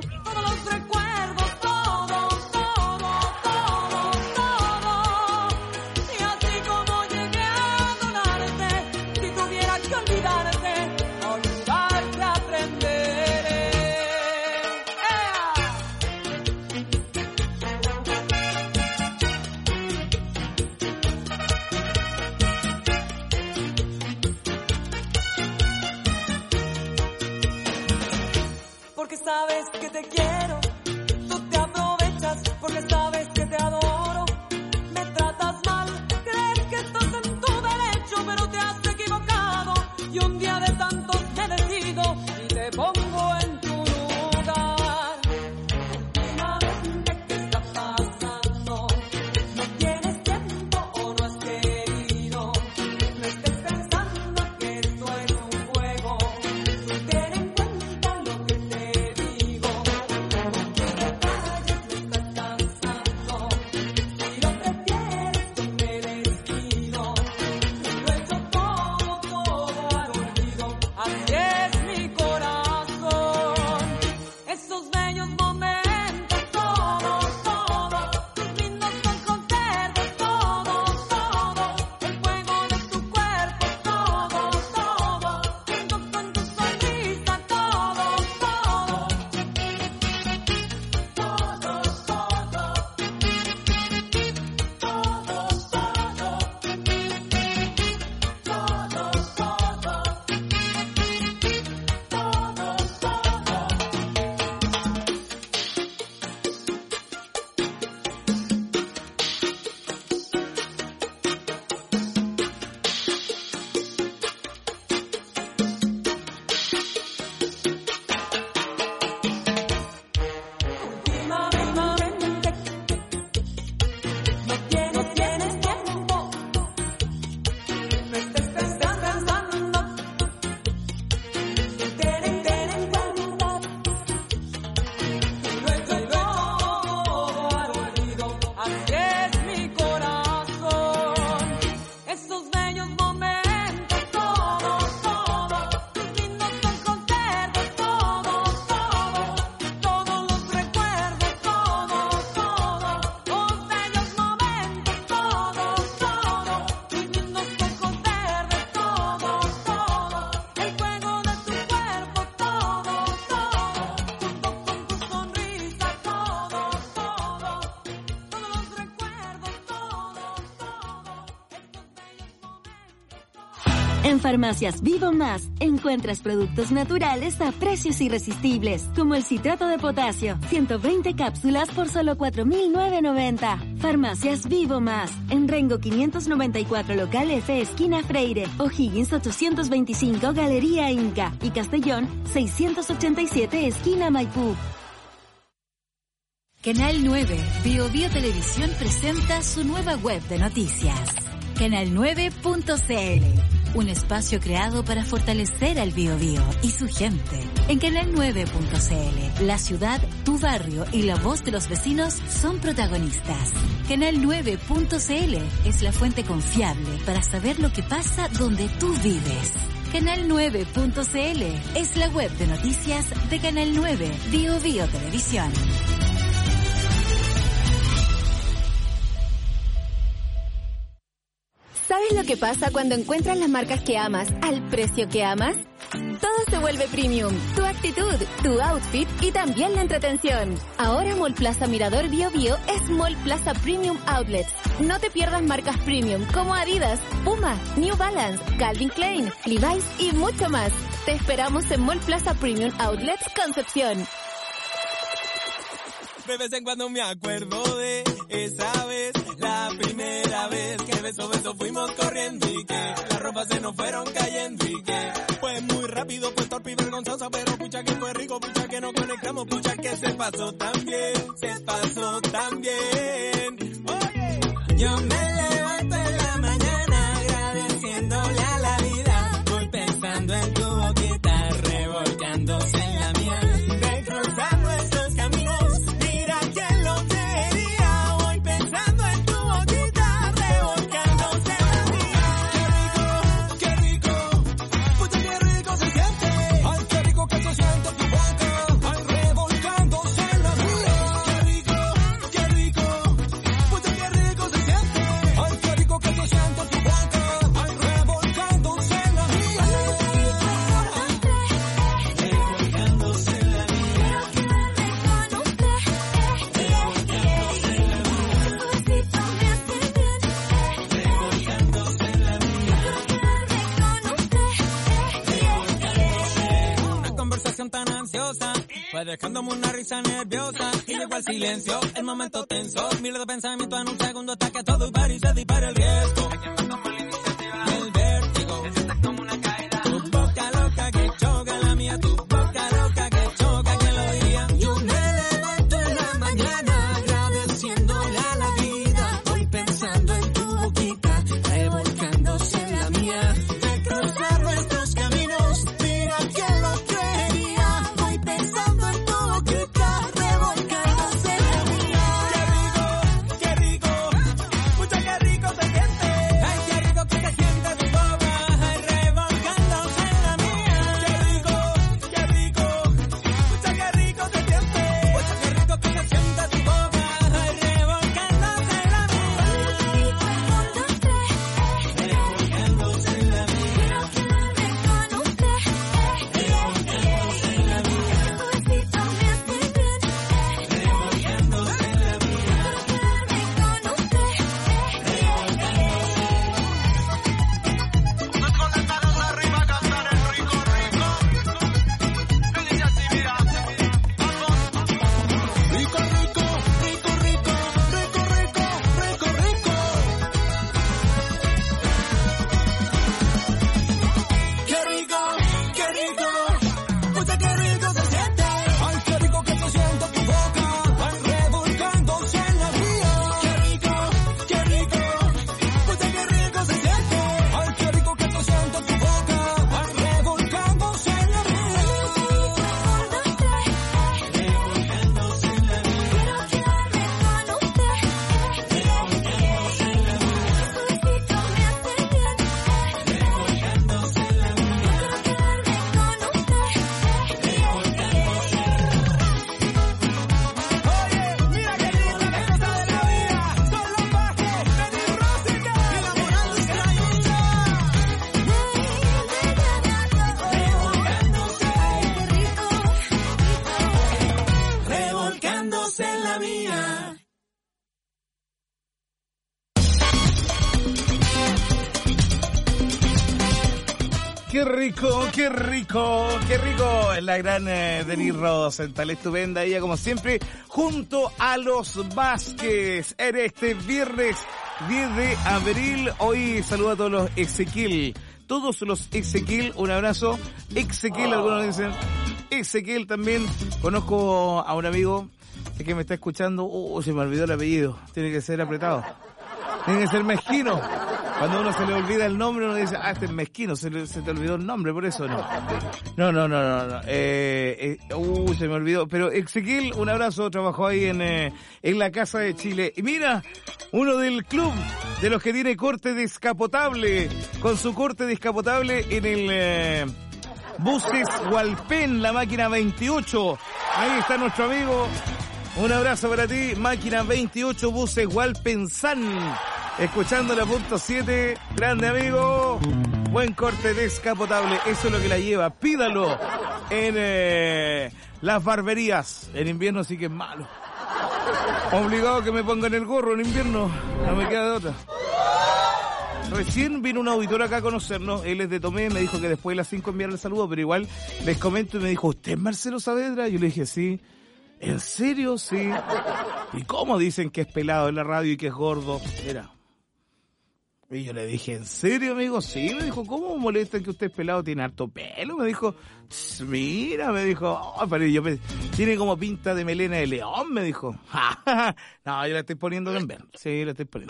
Speaker 6: Y así como llegué a adorarte, si tuviera que olvidarte, olvidarte aprenderé. Porque sabes que te quiero, tú te aprovechas porque sabes que te adoro. Me tratas mal, crees que estás en tu derecho, pero te has equivocado. Y un día de tantos me decido y te pongo en tu lugar. Últimamente, ¿qué está pasando? ¿No tienes tiempo o no has querido? No estés pensando que esto es un juego. Ten en cuenta lo que te digo. Que te calles, me estás cansando. Si lo prefieres, yo me despido. Lo he hecho todo, todo al olvido. Así es mi corazón. Esos bellos momentos, todos, todos. Tus lindos ojos verdes, todos, todos. El fuego de tu cuerpo, todos, todos. Junto con tu sonrisa, todos, todos. Todos, todos. Todos, Últimamente, no tienes, tienes tiempo. No estés pensando. Ten en, ten en cuenta. Lo he hecho todo al olvido. Así es mi corazón. Esos bellos momentos, todos, todos. Tus lindos ojos verdes, todos, todos. Todos los recuerdos, todos, todos. Los bellos momentos, todos, todos. Tus lindos ojos verdes, todos, todos. El fuego de tu cuerpo, todos, todos. Junto con tu sonrisa, todos, todos. Todos los recuerdos, todos, todos.
Speaker 8: En Farmacias Vivo Más encuentras productos naturales a precios irresistibles, como el citrato de potasio, ciento veinte cápsulas por solo cuatro mil novecientos noventa. Farmacias Vivo Más, en Rengo quinientos noventa y cuatro local F, esquina Freire, O'Higgins ochocientos veinticinco, Galería Inca, y Castellón seiscientos ochenta y siete, esquina Maipú.
Speaker 9: Canal nueve, Bio Bio Televisión presenta su nueva web de noticias. canal nueve punto c l, un espacio creado para fortalecer al Bio Bio y su gente. En canal nueve punto c l, la ciudad, tu barrio y la voz de los vecinos son protagonistas. canal nueve punto c l es la fuente confiable para saber lo que pasa donde tú vives. canal nueve punto c l es la web de noticias de Canal nueve, Bio Bio Televisión.
Speaker 10: ¿Sabes lo que pasa cuando encuentras las marcas que amas al precio que amas? Todo se vuelve premium. Tu actitud, tu outfit y también la entretención. Ahora Mall Plaza Mirador Bio Bio es Mall Plaza Premium Outlets. No te pierdas marcas premium como Adidas, Puma, New Balance, Calvin Klein, Levi's y mucho más. Te esperamos en Mall Plaza Premium Outlets Concepción.
Speaker 13: De vez en cuando me acuerdo de esa vez, la primera vez que beso beso fuimos corriendo y que las ropas se nos fueron cayendo y que fue muy rápido, fue torpe y vergonzoso, pero pucha que fue rico, pucha que nos conectamos, pucha que se pasó tan bien, se pasó tan bien. Oye, yo me levanto en la mañana agradeciéndole a la vida, voy pensando en tu boquita revolcándose en la mía, de cruzar nuestros caminos. Mira que lo que Fue dejándome una risa nerviosa y llegó el silencio, el momento tenso. Miles de pensamientos en un segundo hasta que todo y se dispara el riesgo. El vértigo, te sientes como una caída. Tu boca loca que choca la mía, tu boca loca que choca, ¿quién lo diría? Yo me levanto en la mañana agradeciéndole a la vida. Voy pensando en tu boquita, revolcándose en la mía. De cruzar nuestros caminos, mira quién lo creería. Voy pensando en tu boquita, revolcándose en la mía. Qué rico, qué rico, mucho qué rico se siente. Ay, qué rico que se siente tu boca, ay, revolcándose en la mía. Qué rico, qué rico, mucho qué rico se siente. Mucho qué rico que se siente tu boca, ay, revolcándose en la mía. Revolcándose en la mía. Rico, rico, rico, rico, rico, rico, rico, rico. Qué rico, qué rico, pucha qué rico se siente. Ay, qué rico que se siente tu boca, ay, revolcándose en la mía. Qué rico, qué rico, pucha qué rico se siente. Ay, qué rico que se siente tu boca, ay, revolcándose en la mía. Revolcándose en la mía. Revolcándose en la mía.
Speaker 7: Qué rico, qué rico, qué rico. La gran eh, Denise Rosenthal, estupenda ella como siempre, junto a los Vázquez en este viernes diez de abril. Hoy saludo a todos los Ezequiel, todos los Ezequiel, un abrazo. Ezequiel, algunos dicen Ezequiel también. Conozco a un amigo que me está escuchando. Oh, se me olvidó el apellido, tiene que ser apretado. Tiene que ser mezquino. Cuando uno se le olvida el nombre, uno dice, ah, este es mezquino, se, le, se te olvidó el nombre, por eso no. No, no, no, no, no. Eh, eh, uh, se me olvidó. Pero Ezequiel, un abrazo, trabajó ahí en, eh, en la Casa de Chile. Y mira, uno del club de los que tiene corte descapotable, con su corte descapotable en el eh, Buses Hualpén, la máquina veintiocho. Ahí está nuestro amigo. Un abrazo para ti, máquina veintiocho, Buses Hualpén San. Escuchando la punto siete, grande amigo, buen corte descapotable, eso es lo que la lleva, pídalo en eh, las barberías, en invierno sí que es malo, obligado que me pongan el gorro en invierno, no me queda de otra. Recién vino un auditor acá a conocernos, él es de Tomé, me dijo que después de las cinco enviarle el saludo, pero igual les comento y me dijo, ¿usted es Marcelo Saavedra? Yo le dije, sí. ¿En serio? Sí. ¿Y cómo dicen que es pelado en la radio y que es gordo? Era. Y yo le dije, ¿en serio, amigo? Sí, me dijo, ¿cómo molestan que usted es pelado? Tiene harto pelo, me dijo. Mira, me dijo, oh, pero yo me... tiene como pinta de melena de león, me dijo. No, yo la estoy poniendo en ver. Sí, la estoy poniendo.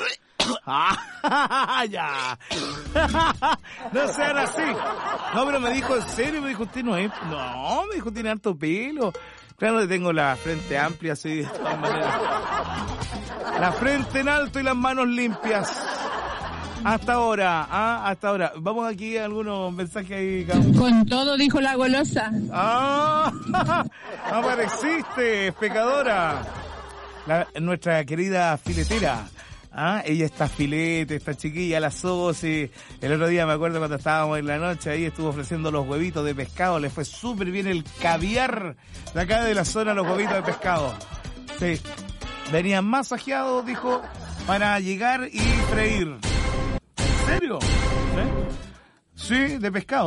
Speaker 7: Ya. No sean así. No, pero me dijo, ¿en serio? Me dijo, usted no es... No, me dijo, tiene harto pelo. Claro que tengo la frente amplia, así, de todas maneras. La frente en alto y las manos limpias. Hasta ahora, ¿ah? Hasta ahora. Vamos aquí a algunos mensajes ahí. Cabrón.
Speaker 1: Con todo, dijo la golosa.
Speaker 7: ¡Ah! Apareciste, pecadora. La, nuestra querida filetera. ¿Ah? Ella está filete, esta chiquilla, la Sosi. El otro día me acuerdo cuando estábamos en la noche, ahí estuvo ofreciendo los huevitos de pescado. Le fue súper bien el caviar de acá de la zona, los huevitos de pescado. Sí. Venían masajeados, dijo, para llegar y freír. ¿En serio? ¿Sí? Sí, de pescado.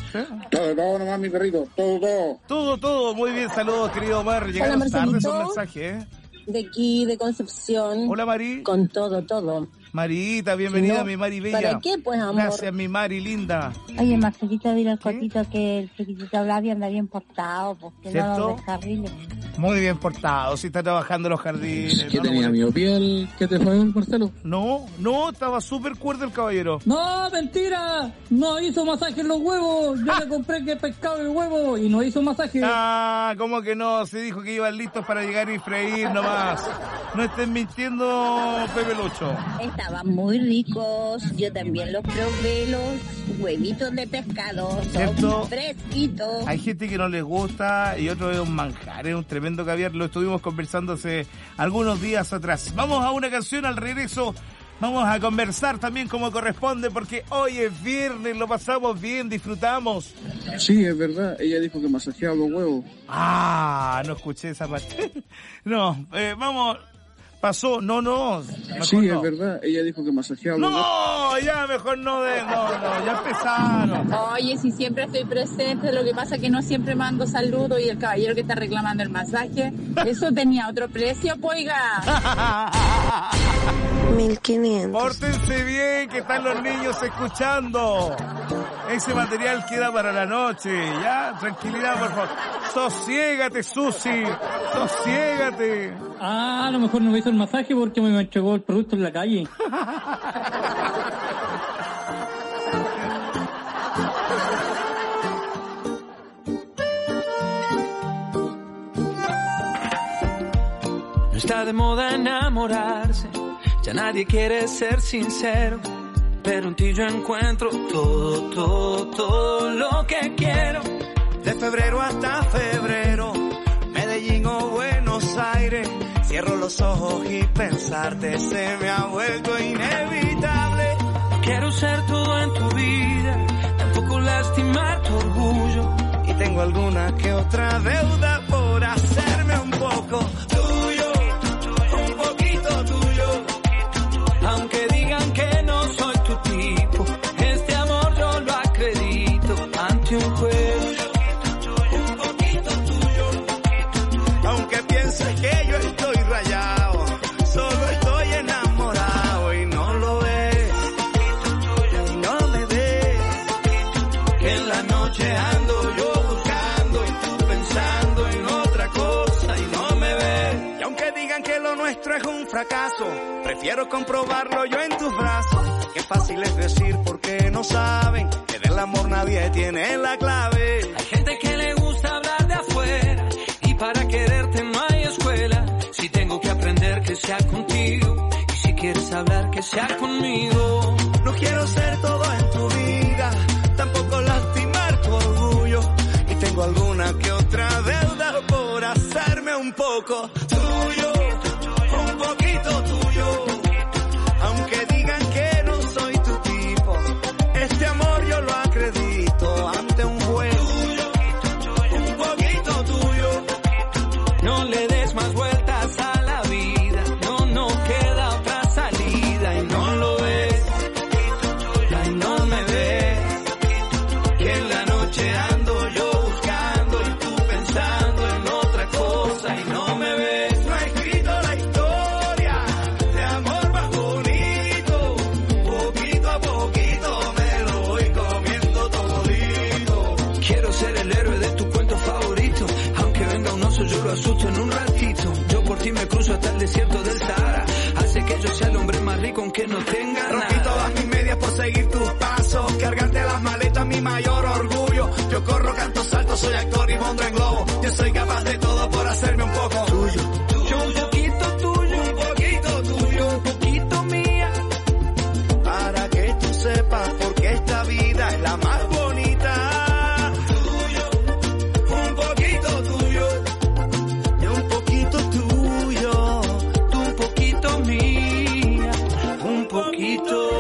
Speaker 17: Todo, todo nomás, mi perrito. Todo, todo.
Speaker 7: Todo, todo. Muy bien, saludos, querido Omar. Llegaron
Speaker 12: Hola,
Speaker 7: tarde
Speaker 12: Marcelito.
Speaker 7: esos mensajes, ¿eh?
Speaker 12: De aquí, de Concepción.
Speaker 7: Hola, Mari.
Speaker 12: Con todo, todo.
Speaker 7: Marita, bienvenida,
Speaker 12: No,
Speaker 7: mi Mari Bella.
Speaker 12: ¿para qué, pues, amor?
Speaker 7: Gracias, mi Mari linda.
Speaker 21: Oye, Marcelito, dile al Cotito que el chiquitito Blavia anda bien portado, porque
Speaker 7: ¿Cierto?
Speaker 21: no lo descarrile.
Speaker 7: Muy bien portado, sí está trabajando en los jardines.
Speaker 17: ¿Qué
Speaker 7: no,
Speaker 17: tenía,
Speaker 7: no,
Speaker 17: miopía el que te fue, Marcelo?
Speaker 7: No, no, estaba súper cuerdo el caballero.
Speaker 11: No, mentira. No hizo masaje en los huevos. Yo le compré que pescado el huevo y no hizo masaje.
Speaker 7: Ah, ¿cómo que no? Se dijo que iban listos para llegar y freír nomás. No estén mintiendo, Pepe Lucho.
Speaker 12: Estaban muy ricos. Yo también los probé, los huevitos de pescado.
Speaker 7: ¿Cierto?
Speaker 12: Son fresquitos.
Speaker 7: Hay gente que no les gusta y otro es un manjar, es un tremendo caviar. Lo estuvimos conversando hace algunos días atrás. Vamos a una canción al regreso. Vamos a conversar también como corresponde porque hoy es viernes, lo pasamos bien, disfrutamos.
Speaker 17: Sí, es verdad. Ella dijo que masajeaba los huevos.
Speaker 7: Ah, no escuché esa parte. No, eh, vamos... Pasó, no, no.
Speaker 17: Sí,
Speaker 7: no.
Speaker 17: es verdad. Ella dijo que masajeaba los huevos.
Speaker 7: No, ya mejor no de, no, no, ya empezaron.
Speaker 1: Oye, si siempre estoy presente, lo que pasa es que no siempre mando saludos y el caballero que está reclamando el masaje, eso tenía otro precio, poiga.
Speaker 14: mil quinientos.
Speaker 7: Pórtense bien, que están los niños escuchando. Ese material queda para la noche, ya, tranquilidad, por favor. Sosiégate, Susi, sosiégate.
Speaker 11: Ah, a lo mejor no me hizo el masaje porque me entregó el producto en la calle.
Speaker 13: No está de moda enamorarse, ya nadie quiere ser sincero, pero en ti yo encuentro todo, todo, todo lo que quiero. De febrero hasta febrero, Medellín o Buenos Aires, cierro los ojos y pensarte se me ha vuelto inevitable. Quiero ser todo en tu vida, tampoco lastimar tu orgullo, y tengo alguna que otra deuda por hacerme un poco tuyo, un poquito tuyo. Aunque digan que no soy tu tipo, este amor yo lo acredito ante un juez. Un poquito tuyo, aunque pienses que yo estoy rayado, solo estoy enamorado y no lo ves, y no me ves, que en la noche ando yo buscando y tú pensando en otra cosa y no me ves. Y aunque digan que lo nuestro es un fracaso, prefiero comprobarlo yo en tus brazos. Qué fácil es decir porque no saben que del amor nadie tiene la clave. Hay gente que le gusta hablar de afuera y para quererte no hay escuela. Si tengo que aprender que sea contigo y si quieres hablar que sea conmigo. No quiero ser todo en tu vida, tampoco lastimar tu orgullo, y tengo alguna que otra deuda por hacerme un poco tuyo, un poquito tuyo. Aunque digan que no soy tu tipo, este amor yo lo acredito ante un juez. Un poquito tuyo. No le des más vueltas a la vida, no, no queda otra salida y no lo ves, y no me ves, que en la noche ando yo buscando y tú pensando en otra cosa y no me ves. No he escrito la historia de amor más bonito, poquito a poquito me lo voy comiendo todito. Quiero ser el héroe de tu cuento favorito, aunque venga un oso yo lo asusto en un ratito. Yo por ti me cruzo hasta el desierto del Sahara, hace que yo sea el hombre más rico aunque no tenga nada. Rompí todas mis medias por seguir tus pasos, cargarte las maletas mi mayor orgullo. Yo corro, canto, salto, soy actor y monto en globo. Yo soy capaz de todo por hacerme un poco tuyo. Yo un poquito tuyo, un poquito tuyo, un poquito mía, para que tú sepas porque esta vida es la más bonita. Tuyo, un poquito tuyo, yo un poquito tuyo, tú un poquito mía, un poquito.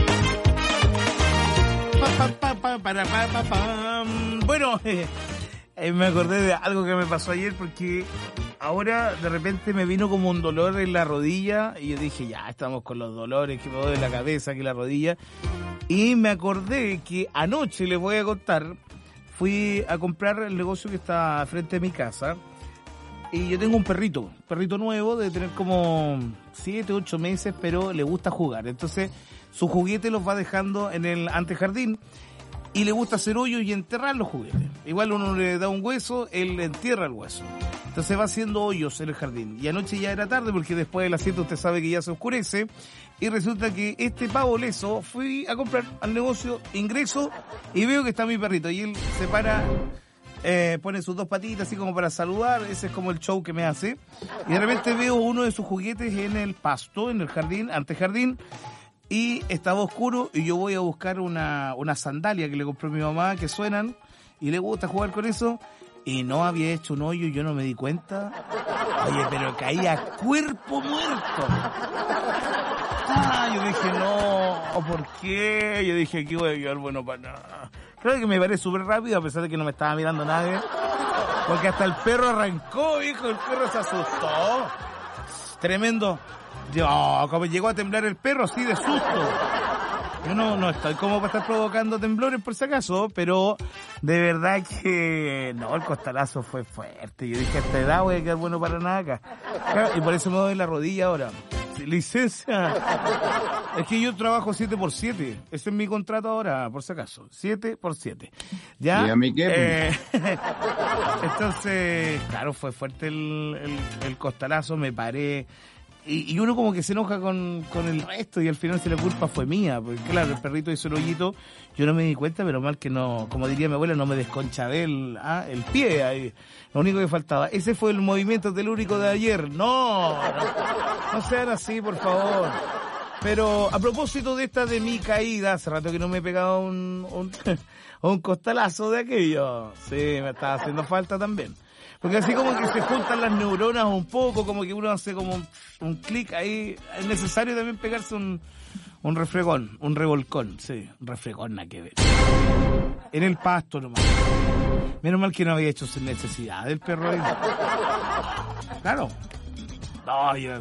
Speaker 7: Pa, pa, pa, pa, para, pa, pa, pam. Bueno, eh, Eh, me acordé de algo que me pasó ayer porque ahora de repente me vino como un dolor en la rodilla y yo dije, ya, estamos con los dolores que me doy en la cabeza, que la rodilla. Y me acordé que anoche, les voy a contar, fui a comprar el negocio que está frente a mi casa y yo tengo un perrito, un perrito nuevo, de tener como siete, ocho meses, pero le gusta jugar. Entonces, su juguete los va dejando en el antejardín. Y le gusta hacer hoyos y enterrar los juguetes. Igual uno le da un hueso, él entierra el hueso. Entonces va haciendo hoyos en el jardín. Y anoche ya era tarde porque después de las siete usted sabe que ya se oscurece. Y resulta que este pavo leso, fui a comprar al negocio, ingreso y veo que está mi perrito. Y él se para, eh, pone sus dos patitas así como para saludar. Ese es como el show que me hace. Y de repente veo uno de sus juguetes en el pasto, en el jardín, antejardín. Y estaba oscuro y yo voy a buscar una, una sandalia que le compró mi mamá, que suenan, y le gusta jugar con eso, y no había hecho un hoyo y yo no me di cuenta. Oye, pero caía cuerpo muerto. Ah, yo dije, no, ¿por qué? Yo dije, aquí voy a quedar bueno para nada. Creo que me paré súper rápido, a pesar de que no me estaba mirando nadie, porque hasta el perro arrancó, hijo, el perro se asustó. Tremendo. Yo, como llegó a temblar el perro, así de susto. Yo no, no estoy como para estar provocando temblores por si acaso, pero de verdad que no, el costalazo fue fuerte. Yo dije, a esta edad voy a quedar bueno para nada acá. Y por eso me doy la rodilla ahora. Licencia. Es que yo trabajo siete por siete. Ese es mi contrato ahora, por si acaso. siete por siete. ¿Ya?
Speaker 3: ¿Y a mí qué?
Speaker 7: Eh, entonces, claro, fue fuerte el, el, el costalazo, me paré. Y, y uno como que se enoja con, con el resto y al final si la culpa fue mía, porque claro, el perrito hizo el hoyito, yo no me di cuenta, pero mal que no, como diría mi abuela, no me desconchavé el, ah, el pie, ahí, lo único que faltaba. Ese fue el movimiento telúrico de ayer. No, no, no sean así, por favor. Pero a propósito de esta de mi caída, hace rato que no me he pegado un, un, un costalazo de aquello. Sí, me estaba haciendo falta también. Porque así como que se juntan las neuronas un poco, como que uno hace como un, un clic ahí, es necesario también pegarse un, un refregón, un revolcón, sí, un refregón, nada que ver. En el pasto nomás. Menos mal que no había hecho sin necesidad el perro ahí. Claro. No, yo...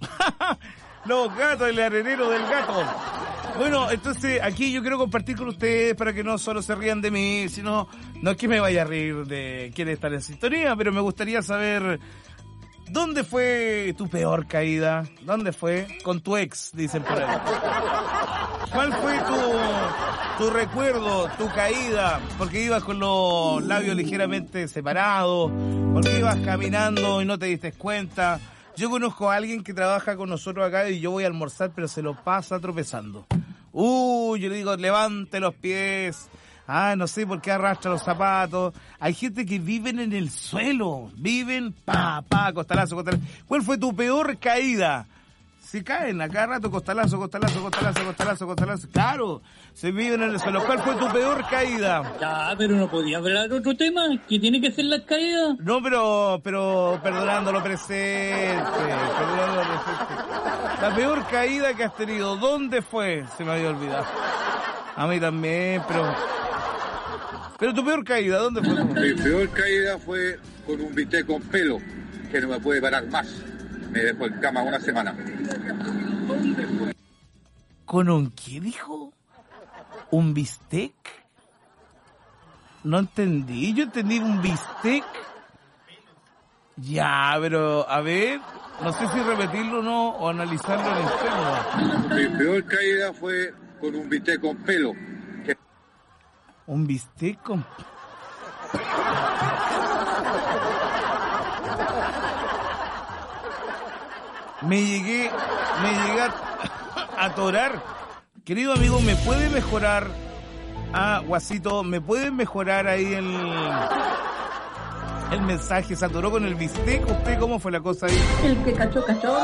Speaker 7: Los gatos, el arenero del gato. Bueno, entonces aquí yo quiero compartir con ustedes para que no solo se rían de mí, sino, no es que me vaya a reír de quién estar en sintonía, pero me gustaría saber, ¿dónde fue tu peor caída? ¿Dónde fue? Con tu ex, dicen por ahí. ¿Cuál fue tu, tu recuerdo, tu caída? Porque ibas con los labios ligeramente separados, porque ibas caminando y no te diste cuenta. Yo conozco a alguien que trabaja con nosotros acá y yo voy a almorzar, pero se lo pasa tropezando. Uy, yo le digo, levante los pies. Ah, no sé por qué arrastra los zapatos. Hay gente que viven en el suelo. Viven, pa, pa, costalazo, costalazo. ¿Cuál fue tu peor caída? Se caen a cada rato, costalazo, costalazo, costalazo, costalazo, costalazo. Claro, se viven en el suelo. ¿Cuál fue tu peor caída?
Speaker 11: Ya, pero no podía hablar de otro tema, que tiene que ser las caídas.
Speaker 7: No, pero, pero, perdonando lo presente, perdonando lo presente. La peor caída que has tenido, ¿dónde fue? Se me había olvidado. A mí también, pero... Pero tu peor caída, ¿dónde fue?
Speaker 3: Mi peor caída fue con un bistec con pelo, que no me puede parar más. Me dejó en cama una semana.
Speaker 7: ¿Con un qué dijo? ¿Un bistec? No entendí, yo entendí un bistec. Ya, pero a ver, no sé si repetirlo o no, o analizarlo en externo.
Speaker 3: Mi peor caída fue con un bistec con pelo. Que...
Speaker 7: ¿Un bistec con Me llegué, me llegué a atorar. Querido amigo, ¿me puede mejorar? Ah, Guasito, ¿me puede mejorar ahí el, el mensaje? ¿Se atoró con el bistec? ¿Usted cómo fue la cosa ahí?
Speaker 15: El que cachó, cachó.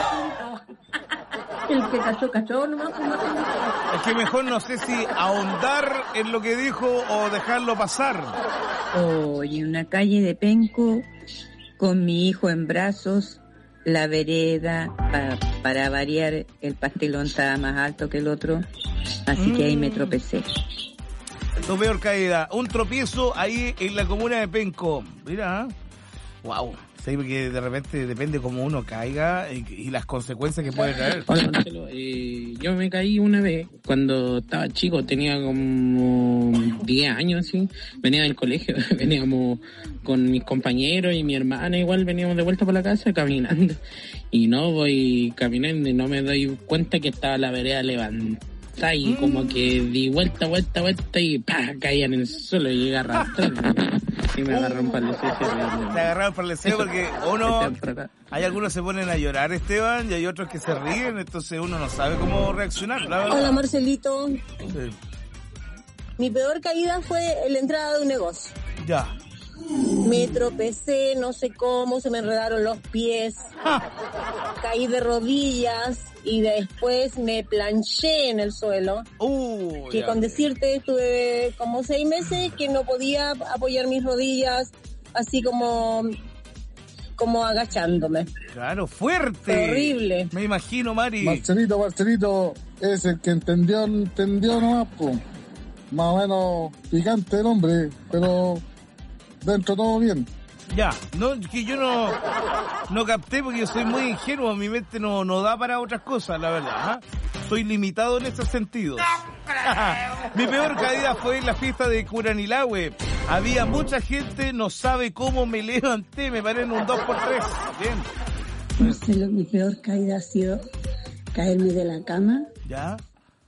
Speaker 15: El que cachó, cachó.
Speaker 7: Es que mejor no sé si ahondar en lo que dijo o dejarlo pasar.
Speaker 12: Hoy en una calle de Penco, con mi hijo en brazos, la vereda, pa, para variar, el pastelón estaba más alto que el otro, así mm. que ahí me tropecé.
Speaker 7: Tu peor caída. Un tropiezo ahí en la comuna de Penco. Mira, wow. Sí, porque de repente depende cómo uno caiga y, y las consecuencias que puede traer.
Speaker 4: Hola, Marcelo. Eh, yo me caí una vez cuando estaba chico, tenía como diez años, ¿sí? Venía del colegio, veníamos con mis compañeros y mi hermana, igual veníamos de vuelta por la casa caminando. Y no voy caminando y no me doy cuenta que estaba la vereda levantada y mm. como que di vuelta, vuelta, vuelta y ¡pah! Caía en el suelo y llegué a arrastrar. Y me agarraron para el deseo.
Speaker 7: Te agarraron para el deseo porque uno... Hay algunos que se ponen a llorar, Esteban, y hay otros que se ríen, entonces uno no sabe cómo reaccionar, la verdad.
Speaker 16: Hola, Marcelito.
Speaker 7: Sí.
Speaker 16: Mi peor caída fue en la entrada de un negocio.
Speaker 7: Ya.
Speaker 16: Me tropecé, no sé cómo, se me enredaron los pies. ¡Ja! Caí de rodillas y después me planché en el suelo.
Speaker 7: Uh,
Speaker 16: que con decirte, estuve como seis meses que no podía apoyar mis rodillas así como, como agachándome.
Speaker 7: Claro, fuerte.
Speaker 16: Horrible.
Speaker 7: Me imagino, Mari.
Speaker 18: Marcelito, Marcelito, es el que entendió, entendió nomás, po. Más o menos picante el hombre, pero... dentro todo bien.
Speaker 7: Ya, no, que yo no no capté porque yo soy muy ingenuo, mi mente no, no da para otras cosas, la verdad. ¿eh? Soy limitado en estos sentidos. Mi peor caída fue en la fiesta de Curanilahue. Había mucha gente, no sabe cómo me levanté, me paré en un dos por tres. Bien.
Speaker 20: Marcelo, mi peor caída ha sido caerme de la cama.
Speaker 7: ¿Ya?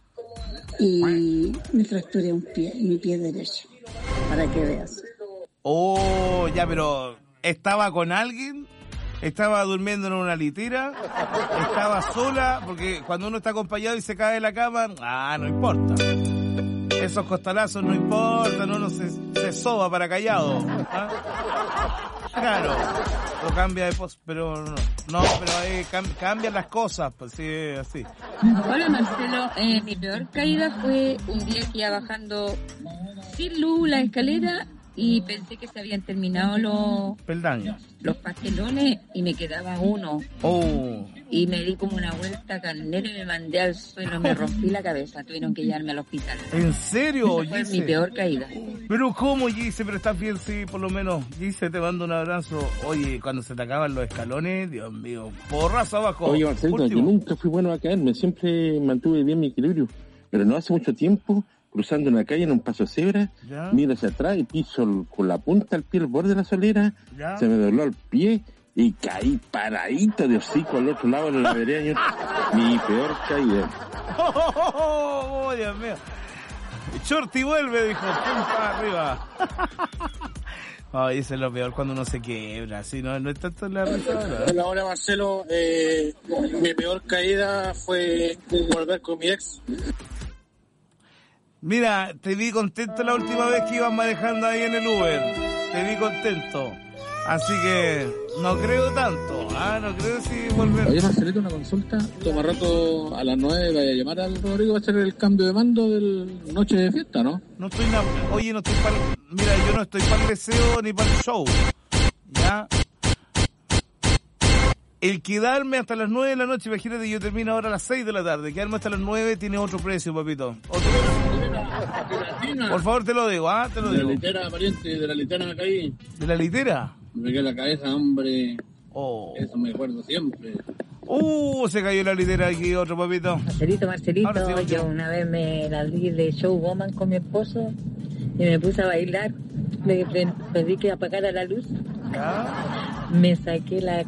Speaker 20: Y me fracturé un pie, mi pie derecho, para que veas.
Speaker 7: Oh, ya, pero ¿estaba con alguien? ¿Estaba durmiendo en una litera? ¿Estaba sola? Porque cuando uno está acompañado y se cae de la cama, ah, no importa. Esos costalazos no importan, uno se, se soba para callado. ¿Ah? Claro, o cambia de pos, pero no, no, pero ahí cam- cambian las cosas, pues sí, así.
Speaker 12: Hola Marcelo, eh, mi peor caída fue un día que iba bajando sin luz la escalera y pensé que se habían terminado los
Speaker 7: peldaños,
Speaker 12: los pastelones y me quedaba uno.
Speaker 7: Oh.
Speaker 12: Y me di como una vuelta carnera y me mandé al suelo, me rompí la cabeza, tuvieron que llevarme al hospital.
Speaker 7: ¿En serio,
Speaker 12: Esa fue
Speaker 7: Gise?
Speaker 12: mi peor caída.
Speaker 7: Pero ¿cómo, Gise? Pero estás bien, sí, por lo menos. Gise, te mando un abrazo. Oye, cuando se te acaban los escalones, Dios mío, porrazo abajo.
Speaker 17: Oye, Marcelito, yo nunca fui bueno a caerme, siempre mantuve bien mi equilibrio, pero no hace mucho tiempo, cruzando una calle en un paso cebra,
Speaker 7: ¿Ya?
Speaker 17: miro hacia atrás y piso el, con la punta del pie el borde de la solera,
Speaker 7: ¿Ya?
Speaker 17: se me dobló el pie y caí paradito de hocico al otro lado de la vereda. Mi peor caída.
Speaker 7: Oh, oh, oh, oh, Dios mío. Shorty vuelve, dijo, punta arriba. Ay, eso es lo peor cuando uno se quiebra, ¿sí? No, no es tanto la risa.
Speaker 23: Hola, hola Marcelo, eh, mi peor caída fue volver con mi ex.
Speaker 7: Mira, te vi contento la última vez que ibas manejando ahí en el Uber. Te vi contento. Así que no creo tanto. Ah, no creo si volver.
Speaker 17: Oye, Marcelito, una consulta. Toma rato a las nueve vaya a llamar al Rodrigo, va a hacer el cambio de mando del noche de fiesta, ¿no?
Speaker 7: No estoy na... Oye, no estoy para... Mira, yo no estoy para el deseo ni para el show. ¿Ya? El quedarme hasta las nueve de la noche, imagínate, yo termino ahora a las seis de la tarde. Quedarme hasta las nueve tiene otro precio, papito. Otro precio. Por favor, te lo digo, ¿ah? Te lo
Speaker 17: de
Speaker 7: digo.
Speaker 17: la litera, pariente, de la litera me caí.
Speaker 7: ¿De la litera?
Speaker 17: Me quedé la cabeza, hombre.
Speaker 7: Oh.
Speaker 17: Eso me acuerdo siempre.
Speaker 7: Uh, se cayó la litera aquí, otro papito.
Speaker 12: Marcelito, Marcelito,
Speaker 7: Sí,
Speaker 12: yo una vez me la di de showwoman con mi esposo y me puse a bailar. Le le pedí que apagara la luz.
Speaker 7: ¿Ah?
Speaker 12: Me saqué la...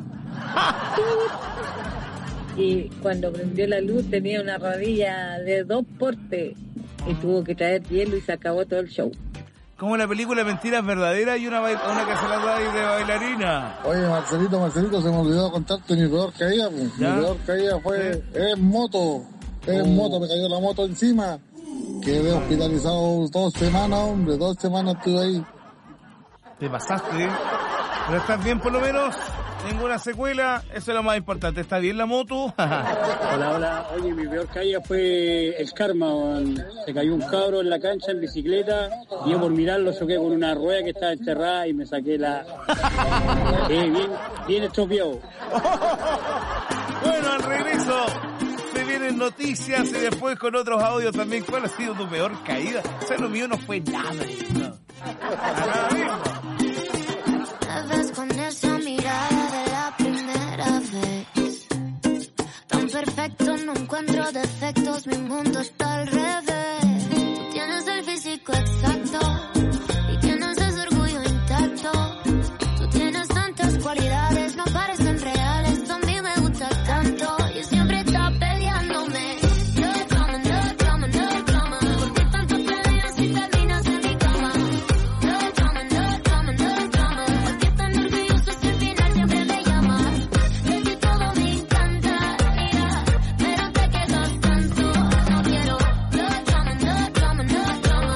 Speaker 12: y cuando prendió la luz tenía una rodilla de dos portes y tuvo que traer hielo y se acabó todo el show.
Speaker 7: Como la película Mentiras Verdaderas y una, bail- una que se la da ahí de bailarina.
Speaker 18: Oye, Marcelito, Marcelito, se me olvidó contarte mi peor caída. Pues. Mi
Speaker 7: ¿Ya?
Speaker 18: peor caída fue
Speaker 7: ¿Sí?
Speaker 18: en moto. En
Speaker 7: Oh.
Speaker 18: moto, me cayó la moto encima. Quedé hospitalizado dos semanas, hombre. Dos semanas estuve ahí.
Speaker 7: Te pasaste, ¿eh? Pero estás bien por lo menos. Ninguna secuela, eso es lo más importante. ¿Está bien la moto?
Speaker 23: Hola, hola. Oye, mi peor caída fue el karma. Man. Se cayó un cabro en la cancha en bicicleta y yo por mirarlo choqué con una rueda que estaba enterrada y me saqué la... Eh, bien, bien estropeado.
Speaker 7: Bueno, al regreso se vienen noticias y después con otros audios también. ¿Cuál ha sido tu peor caída? O sea, lo mío no fue nada. No. Nada mismo.
Speaker 2: Me ves con esa mirada de la primera vez. Tan perfecto, no encuentro defectos, mi mundo está al revés. Tú tienes el físico exacto y tienes ese orgullo intacto. Tú tienes tantas cualidades, no parecen reales, a mí me gusta tanto y siempre está peleándome. No drama, no drama, no drama, ¿por qué tanto peleas si terminas en mi cama? No drama, no drama, no drama, ¿por qué tan orgulloso si al final siempre me llamas? De ti todo me encanta, mira, pero te quedas tanto, no quiero. No drama, no drama, no drama.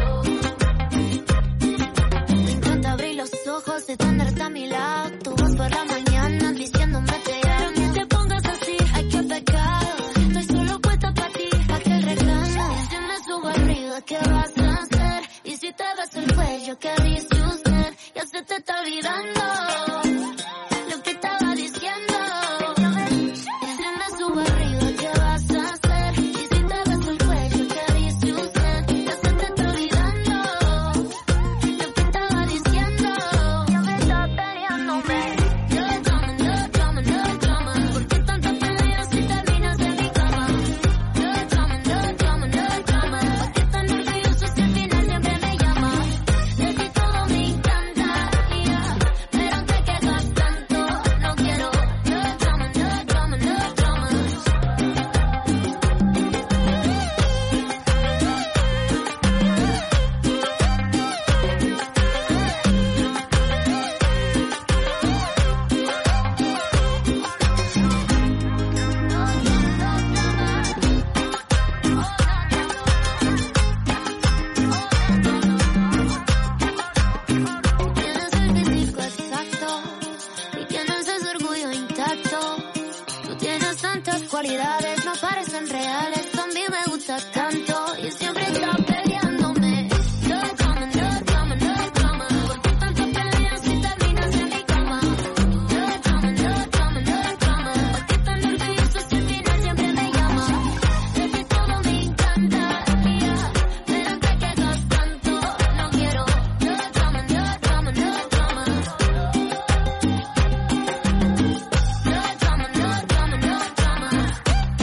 Speaker 2: Me encanta abrir los ojos y tenerte a mi lado, tu voz por la mañana diciéndome te amo. No te pongas así, ay qué pecado, estoy solo puesta para ti, pa' que el reclamo. Y si me subo arriba, ¿qué vas a hacer? Y si te ves el cuello, ¿qué dice usted? Ya se te está olvidando.